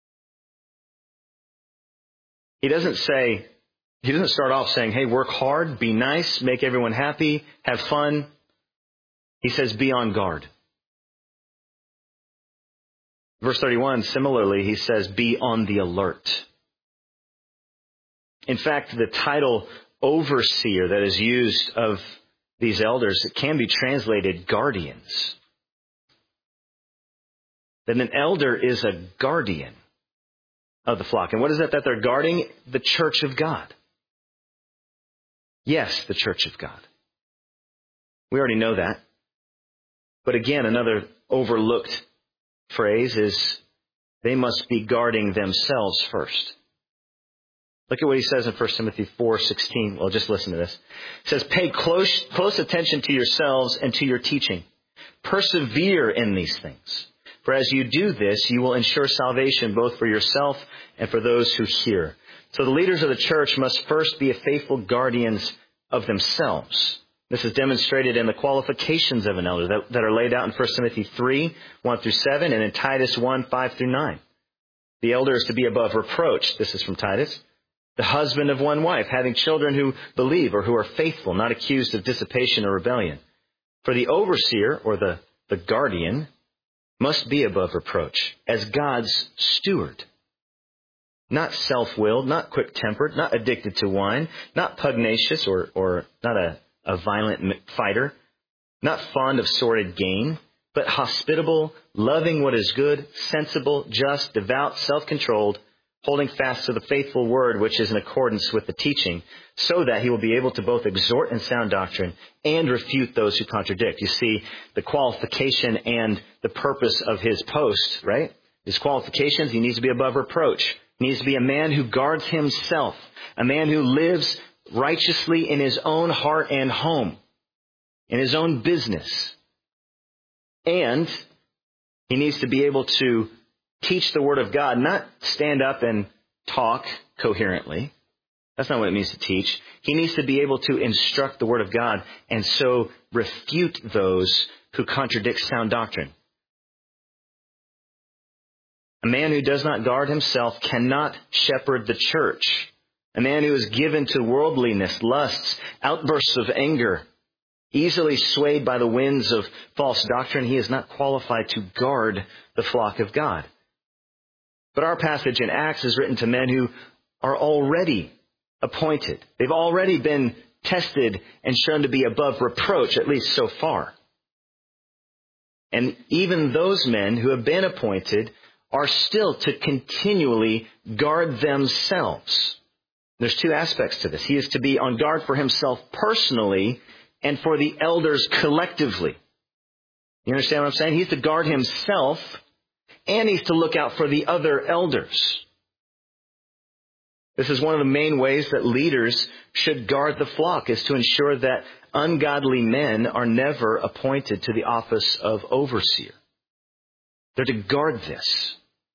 He doesn't start off saying, hey, work hard, be nice, make everyone happy, have fun. He says, be on guard. Verse 31, similarly, he says, be on the alert. In fact, the title overseer that is used of these elders, it can be translated guardians. That an elder is a guardian of the flock. And what is it that they're guarding? The church of God. Yes, the church of God. We already know that. But again, another overlooked phrase is they must be guarding themselves first. Look at what he says in 1 Timothy 4:16. Well, just listen to this. It says, pay close attention to yourselves and to your teaching. Persevere in these things. For as you do this, you will ensure salvation both for yourself and for those who hear. So the leaders of the church must first be faithful guardians of themselves. This is demonstrated in the qualifications of an elder that are laid out in 1 Timothy 3:1-7, and in Titus 1:5-9. The elder is to be above reproach. This is from Titus. The husband of one wife, having children who believe or who are faithful, not accused of dissipation or rebellion. For the overseer, or the guardian, must be above reproach as God's steward. not self-willed, not quick-tempered, not addicted to wine, not pugnacious or not a violent fighter, not fond of sordid gain, but hospitable, loving what is good, sensible, just, devout, self-controlled, holding fast to the faithful word which is in accordance with the teaching, so that he will be able to both exhort in sound doctrine and refute those who contradict. You see the qualification and the purpose of his post, right? His qualifications, he needs to be above reproach. He needs to be a man who guards himself, a man who lives righteously in his own heart and home, in his own business. And he needs to be able to teach the Word of God, not stand up and talk coherently. That's not what it means to teach. He needs to be able to instruct the Word of God and so refute those who contradict sound doctrine. A man who does not guard himself cannot shepherd the church. A man who is given to worldliness, lusts, outbursts of anger, easily swayed by the winds of false doctrine, he is not qualified to guard the flock of God. But our passage in Acts is written to men who are already appointed. They've already been tested and shown to be above reproach, at least so far. And even those men who have been appointed are still to continually guard themselves. There's two aspects to this. He is to be on guard for himself personally and for the elders collectively. You understand what I'm saying? He's to guard himself and he's to look out for the other elders. This is one of the main ways that leaders should guard the flock, is to ensure that ungodly men are never appointed to the office of overseer. They're to guard this.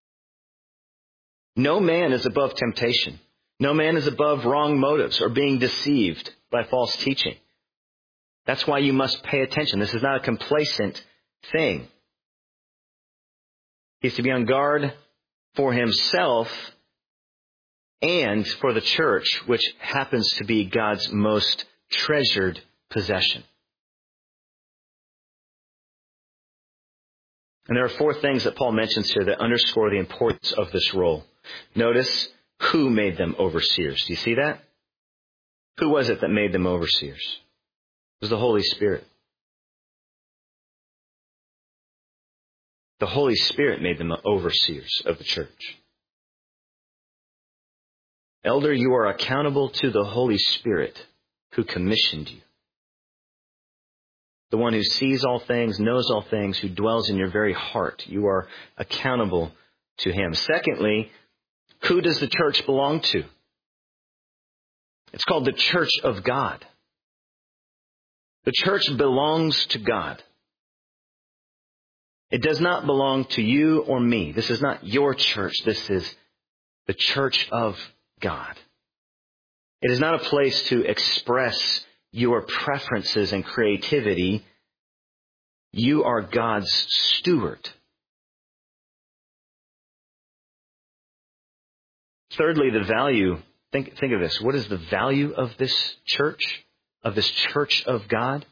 No man is above temptation. No man is above wrong motives or being deceived by false teaching. That's why you must pay attention. This is not a complacent thing. He's to be on guard for himself and for the church, which happens to be God's most treasured possession. And there are four things that Paul mentions here that underscore the importance of this role. Notice who made them overseers. Do you see that? Who was it that made them overseers? It was the Holy Spirit. The Holy Spirit made them overseers of the church. Elder, you are accountable to the Holy Spirit who commissioned you. The one who sees all things, knows all things, who dwells in your very heart. You are accountable to him. Secondly, who does the church belong to? It's called the church of God. The church belongs to God. It does not belong to you or me. This is not your church. This is the church of God. It is not a place to express your preferences and creativity. You are God's steward. Thirdly, the value. Think of this. What is the value of this church? Of this church of God?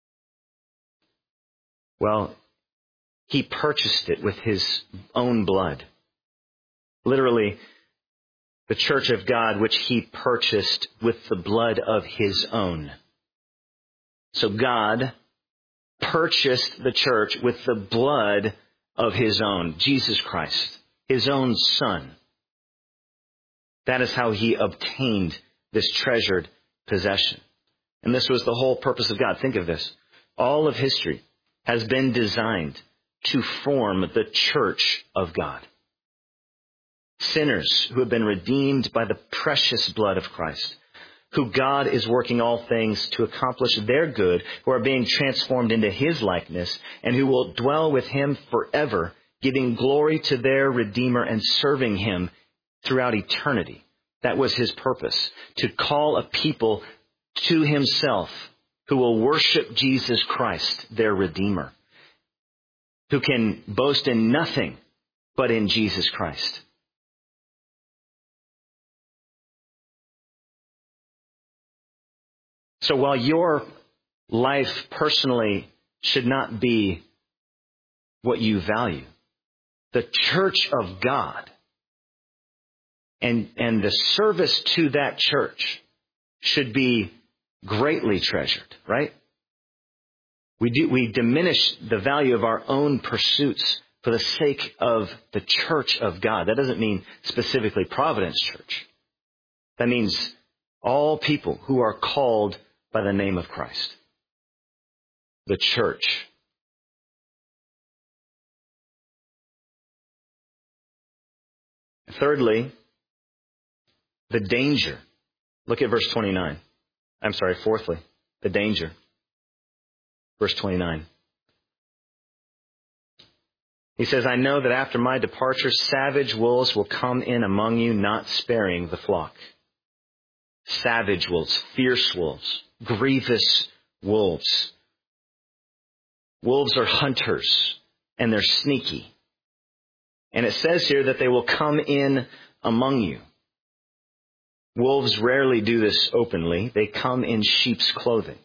Well, he purchased it with his own blood. Literally, the church of God, which he purchased with the blood of his own. So God purchased the church with the blood of his own, Jesus Christ, his own Son. That is how he obtained this treasured possession. And this was the whole purpose of God. Think of this. All of history has been designed to form the church of God. Sinners who have been redeemed by the precious blood of Christ, who God is working all things to accomplish their good, who are being transformed into his likeness, and who will dwell with him forever, giving glory to their Redeemer and serving him throughout eternity. That was his purpose, to call a people to himself who will worship Jesus Christ, their Redeemer, who can boast in nothing but in Jesus Christ. So while your life personally should not be what you value, the church of God And the service to that church should be greatly treasured, right? We diminish the value of our own pursuits for the sake of the church of God. That doesn't mean specifically Providence Church. That means all people who are called by the name of Christ. The church. Thirdly, the danger. Look at verse 29. Fourthly, the danger. Verse 29. He says, I know that after my departure, savage wolves will come in among you, not sparing the flock. Savage wolves, fierce wolves, grievous wolves. Wolves are hunters, and they're sneaky. And it says here that they will come in among you. Wolves rarely do this openly. They come in sheep's clothing.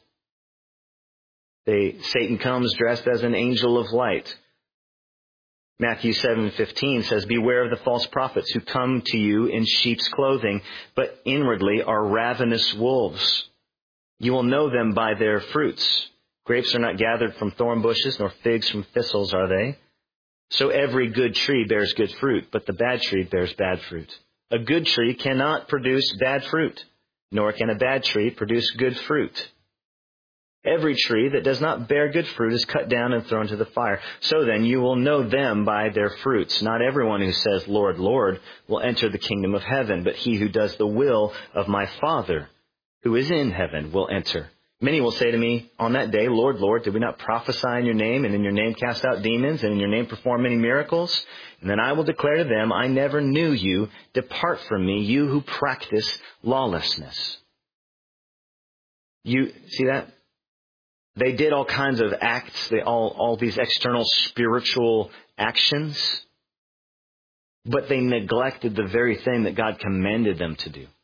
Satan comes dressed as an angel of light. Matthew 7:15 says, beware of the false prophets who come to you in sheep's clothing, but inwardly are ravenous wolves. You will know them by their fruits. Grapes are not gathered from thorn bushes, nor figs from thistles are they. So every good tree bears good fruit, but the bad tree bears bad fruit. A good tree cannot produce bad fruit, nor can a bad tree produce good fruit. Every tree that does not bear good fruit is cut down and thrown to the fire. So then you will know them by their fruits. Not everyone who says, Lord, Lord, will enter the kingdom of heaven, but he who does the will of my Father who is in heaven will enter. Many will say to me on that day, Lord, Lord, did we not prophesy in your name, and in your name cast out demons, and in your name perform many miracles? And then I will declare to them, I never knew you. Depart from me, you who practice lawlessness. You see that? They did all kinds of acts, all these external spiritual actions, but they neglected the very thing that God commanded them to do.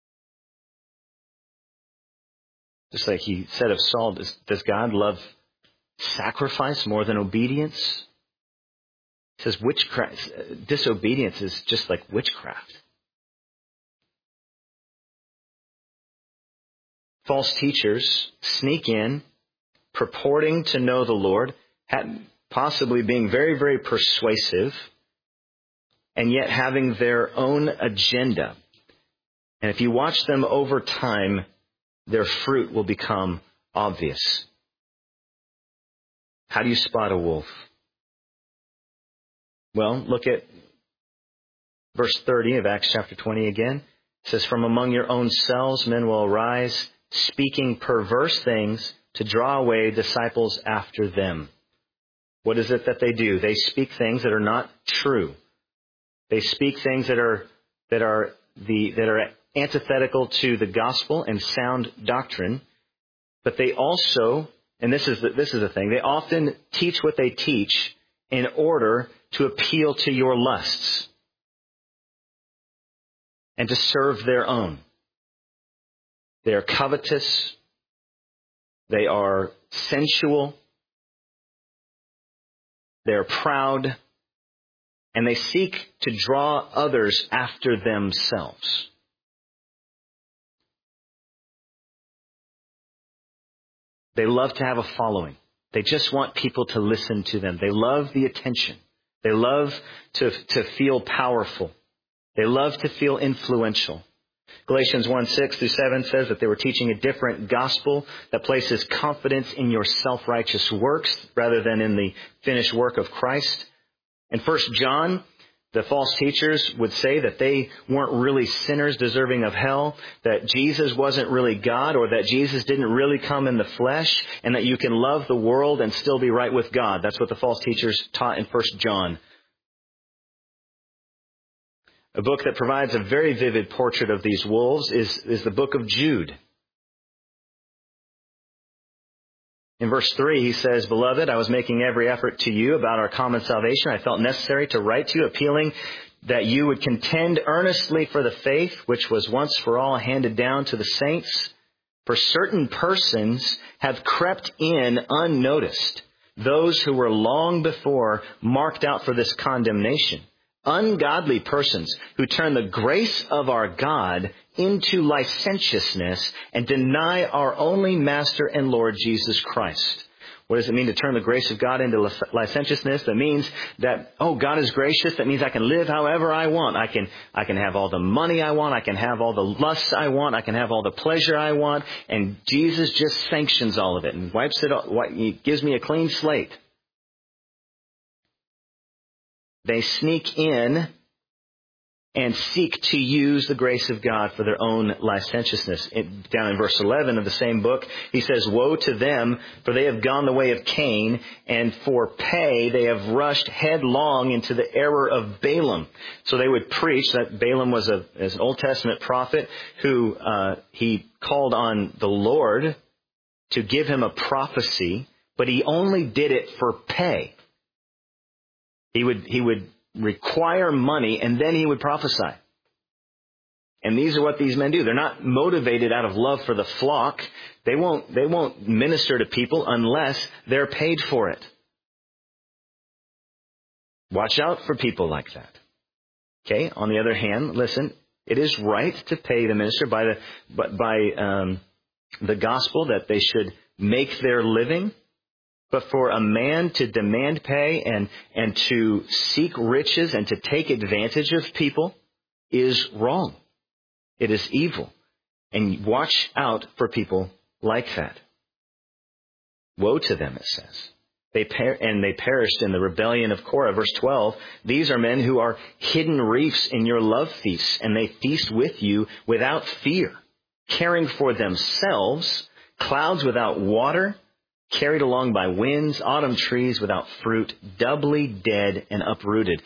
Just like he said of Saul, does God love sacrifice more than obedience? He says disobedience is just like witchcraft. False teachers sneak in, purporting to know the Lord, possibly being very, very persuasive, and yet having their own agenda. And if you watch them over time, their fruit will become obvious. How do you spot a wolf? Well, look at verse 30 of Acts chapter 20 again. It says, from among your own selves men will arise, speaking perverse things to draw away disciples after them. What is it that they do? They speak things that are not true. They speak things that are antithetical to the gospel and sound doctrine. But they also, and this is the thing, they often teach what they teach in order to appeal to your lusts and to serve their own. They are covetous. They are sensual. They are proud. And they seek to draw others after themselves. They love to have a following. They just want people to listen to them. They love the attention. They love to feel powerful. They love to feel influential. Galatians 1:6-7 says that they were teaching a different gospel that places confidence in your self-righteous works rather than in the finished work of Christ. In 1 John, the false teachers would say that they weren't really sinners deserving of hell, that Jesus wasn't really God, or that Jesus didn't really come in the flesh, and that you can love the world and still be right with God. That's what the false teachers taught in 1 John. A book that provides a very vivid portrait of these wolves is the book of Jude. In verse 3, he says, Beloved, I was making every effort to you about our common salvation. I felt necessary to write to you, appealing that you would contend earnestly for the faith, which was once for all handed down to the saints. For certain persons have crept in unnoticed, those who were long before marked out for this condemnation. ungodly persons who turn the grace of our God into licentiousness and deny our only Master and Lord Jesus Christ. What does it mean to turn the grace of God into licentiousness? That means that, God is gracious. That means I can live however I want. I can have all the money I want. I can have all the lusts I want. I can have all the pleasure I want. And Jesus just sanctions all of it and wipes it off. He gives me a clean slate. They sneak in and seek to use the grace of God for their own licentiousness. Down in verse 11 of the same book, he says, "Woe to them, for they have gone the way of Cain, and for pay they have rushed headlong into the error of Balaam." So they would preach that Balaam was an Old Testament prophet who he called on the Lord to give him a prophecy, but he only did it for pay. He would require money, and then he would prophesy. And these are what these men do. They're not motivated out of love for the flock. They won't minister to people unless they're paid for it. Watch out for people like that. Okay. On the other hand, listen, it is right to pay the minister by the gospel that they should make their living. But for a man to demand pay and to seek riches and to take advantage of people is wrong. It is evil. And watch out for people like that. Woe to them, it says. They perished in the rebellion of Korah. Verse 12, "These are men who are hidden reefs in your love feasts, and they feast with you without fear, caring for themselves, clouds without water, carried along by winds, autumn trees without fruit, doubly dead and uprooted."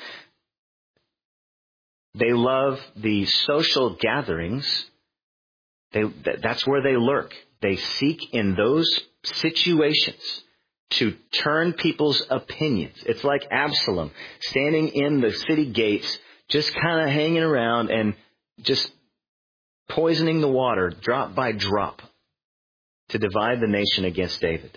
They love the social gatherings. That's where they lurk. They seek in those situations to turn people's opinions. It's like Absalom standing in the city gates, just kind of hanging around and just poisoning the water drop by drop to divide the nation against David.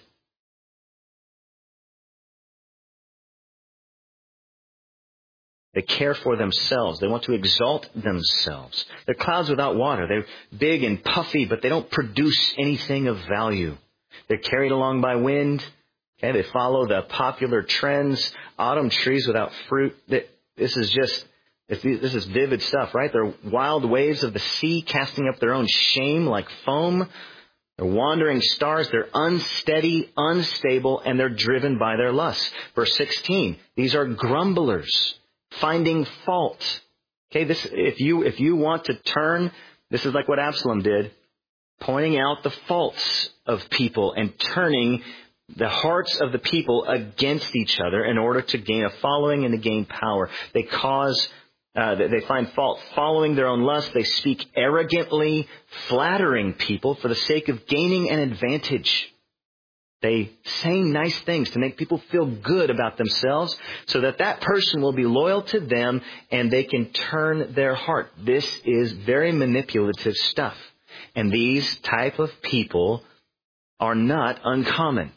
They care for themselves. They want to exalt themselves. They're clouds without water. They're big and puffy, but they don't produce anything of value. They're carried along by wind. Okay, they follow the popular trends. Autumn trees without fruit. This is vivid stuff, right? They're wild waves of the sea casting up their own shame like foam. They're wandering stars. They're unsteady, unstable, and they're driven by their lusts. Verse 16, these are grumblers, finding fault. Okay, if you want to turn, this is like what Absalom did, pointing out the faults of people and turning the hearts of the people against each other in order to gain a following and to gain power. They find fault following their own lust. They speak arrogantly, flattering people for the sake of gaining an advantage. They say nice things to make people feel good about themselves so that person will be loyal to them and they can turn their heart. This is very manipulative stuff. And these type of people are not uncommon.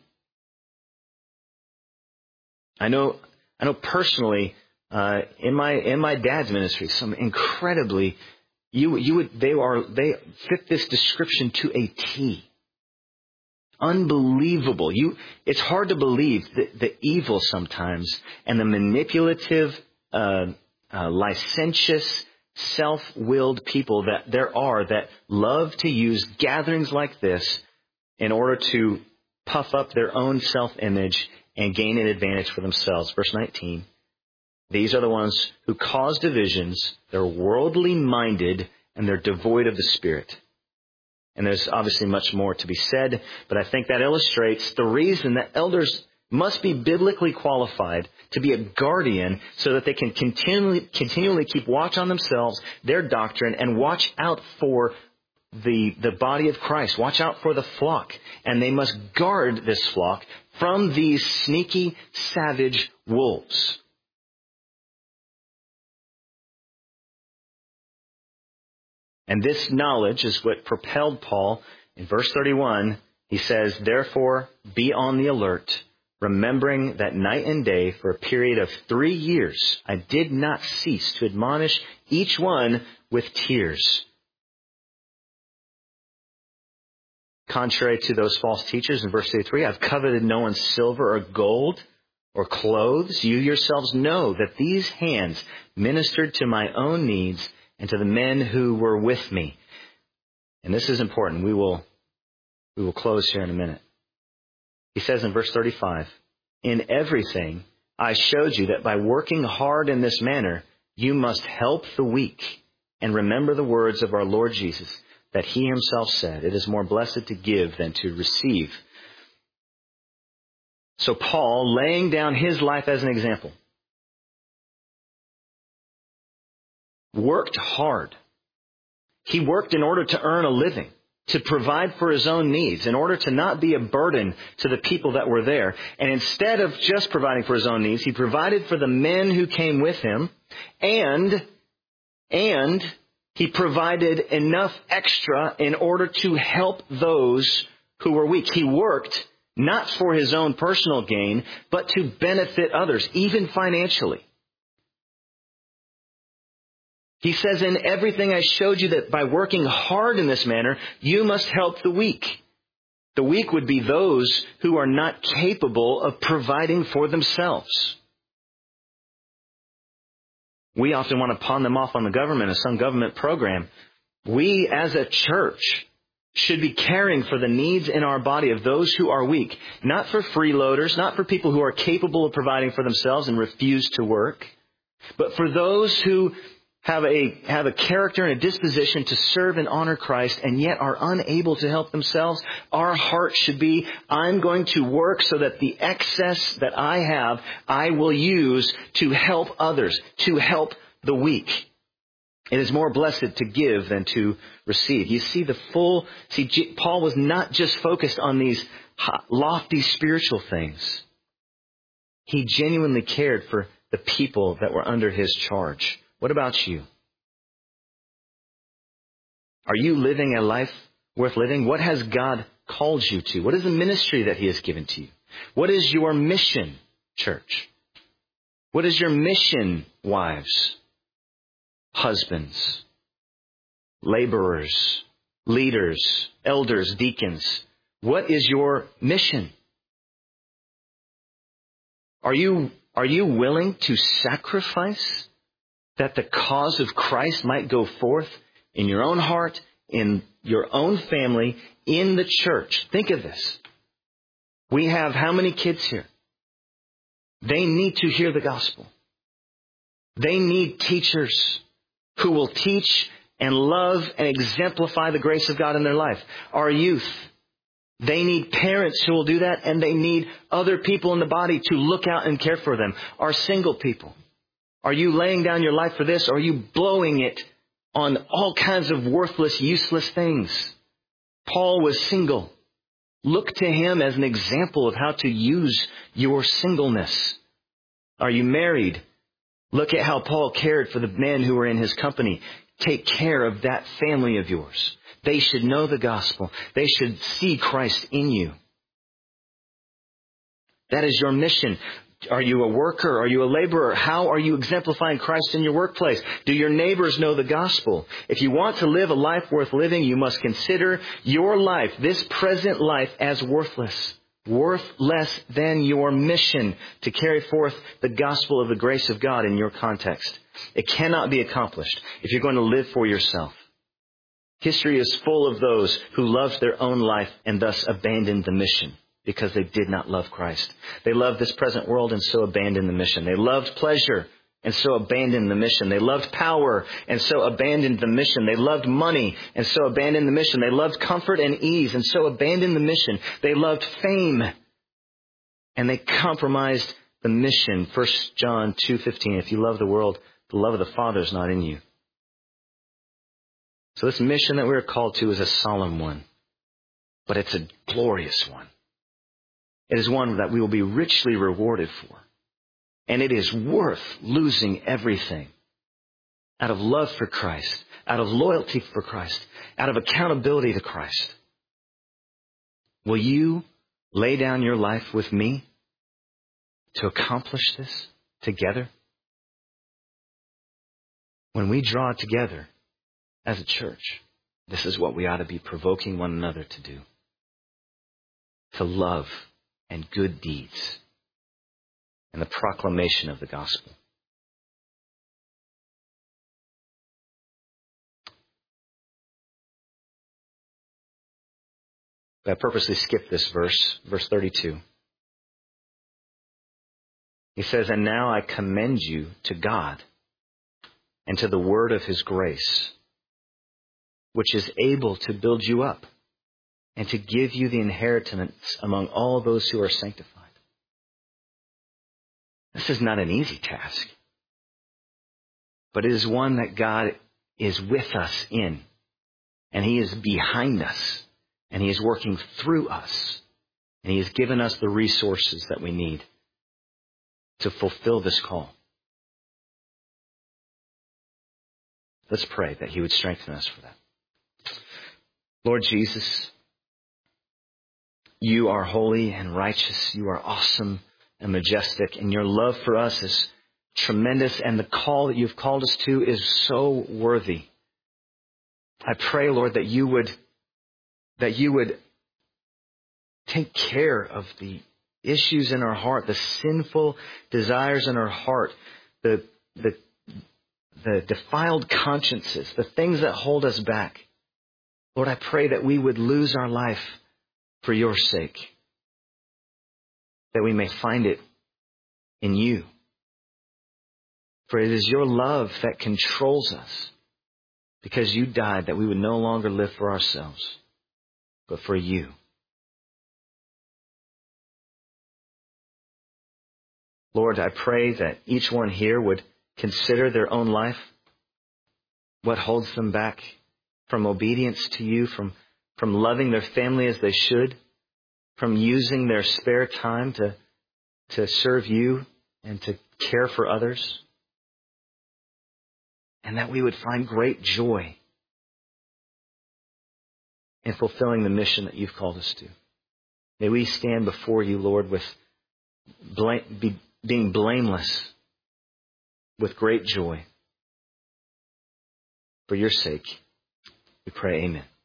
I know personally, in my dad's ministry, some incredibly, they fit this description to a T. Unbelievable. It's hard to believe the evil sometimes and the manipulative, licentious, self-willed people that there are that love to use gatherings like this in order to puff up their own self-image and gain an advantage for themselves. Verse 19. These are the ones who cause divisions. They're worldly minded and they're devoid of the Spirit. And there's obviously much more to be said, but I think that illustrates the reason that elders must be biblically qualified to be a guardian so that they can continually keep watch on themselves, their doctrine, and watch out for the body of Christ. Watch out for the flock. And they must guard this flock from these sneaky, savage wolves. And this knowledge is what propelled Paul in verse 31. He says, "Therefore, be on the alert, remembering that night and day for a period of 3 years, I did not cease to admonish each one with tears. Contrary to those false teachers in verse 33, I've coveted no one's silver or gold or clothes. You yourselves know that these hands ministered to my own needs and to the men who were with me. And this is important. We will close here in a minute. He says in verse 35, in everything I showed you that by working hard in this manner, you must help the weak and remember the words of our Lord Jesus, that he himself said, it is more blessed to give than to receive. So Paul, laying down his life as an example, worked hard. He worked in order to earn a living, to provide for his own needs, in order to not be a burden to the people that were there. And instead of just providing for his own needs, he provided for the men who came with him, and he provided enough extra in order to help those who were weak. He worked not for his own personal gain, but to benefit others, even financially. He says, in everything I showed you that by working hard in this manner, you must help the weak. The weak would be those who are not capable of providing for themselves. We often want to pawn them off on the government as some government program. We as a church should be caring for the needs in our body of those who are weak. Not for freeloaders, not for people who are capable of providing for themselves and refuse to work, but for those who have a character and a disposition to serve and honor Christ and yet are unable to help themselves. Our heart should be, I'm going to work so that the excess that I have, I will use to help others, to help the weak. It is more blessed to give than to receive. You see Paul was not just focused on these lofty spiritual things. He genuinely cared for the people that were under his charge. What about you? Are you living a life worth living? What has God called you to? What is the ministry that he has given to you? What is your mission, church? What is your mission, wives, husbands, laborers, leaders, elders, deacons? What is your mission? Are you willing to sacrifice that the cause of Christ might go forth in your own heart, in your own family, in the church? Think of this. We have how many kids here? They need to hear the gospel. They need teachers who will teach and love and exemplify the grace of God in their life. Our youth, they need parents who will do that, and they need other people in the body to look out and care for them. Our single people, are you laying down your life for this, or are you blowing it on all kinds of worthless, useless things? Paul was single. Look to him as an example of how to use your singleness. Are you married? Look at how Paul cared for the men who were in his company. Take care of that family of yours. They should know the gospel. They should see Christ in you. That is your mission. Are you a worker? Are you a laborer? How are you exemplifying Christ in your workplace? Do your neighbors know the gospel? If you want to live a life worth living, you must consider your life, this present life, as worthless. Worth less than your mission to carry forth the gospel of the grace of God in your context. It cannot be accomplished if you're going to live for yourself. History is full of those who loved their own life and thus abandoned the mission because they did not love Christ. They loved this present world and so abandoned the mission. They loved pleasure and so abandoned the mission. They loved power and so abandoned the mission. They loved money and so abandoned the mission. They loved comfort and ease and so abandoned the mission. They loved fame and they compromised the mission. 1 John 2:15, if you love the world, the love of the Father is not in you. So this mission that we're called to is a solemn one, but it's a glorious one. It is one that we will be richly rewarded for. And it is worth losing everything out of love for Christ, out of loyalty for Christ, out of accountability to Christ. Will you lay down your life with me to accomplish this together? When we draw together as a church, this is what we ought to be provoking one another to do. To love and good deeds and the proclamation of the gospel. I purposely skipped this verse 32. He says, "And now I commend you to God and to the word of his grace, which is able to build you up and to give you the inheritance among all those who are sanctified." This is not an easy task, but it is one that God is with us in, and he is behind us, and he is working through us, and he has given us the resources that we need to fulfill this call. Let's pray that he would strengthen us for that. Lord Jesus, you are holy and righteous. You are awesome and majestic, and your love for us is tremendous, and the call that you've called us to is so worthy. I pray, Lord, that you would take care of the issues in our heart, the sinful desires in our heart, the defiled consciences, the things that hold us back. Lord, I pray that we would lose our life for your sake, that we may find it in you. For it is your love that controls us, because you died that we would no longer live for ourselves, but for you. Lord, I pray that each one here would consider their own life, what holds them back from obedience to you, from loving their family as they should, from using their spare time to serve you and to care for others. And that we would find great joy in fulfilling the mission that you've called us to. May we stand before you, Lord, with being blameless, with great joy. For your sake, we pray, amen.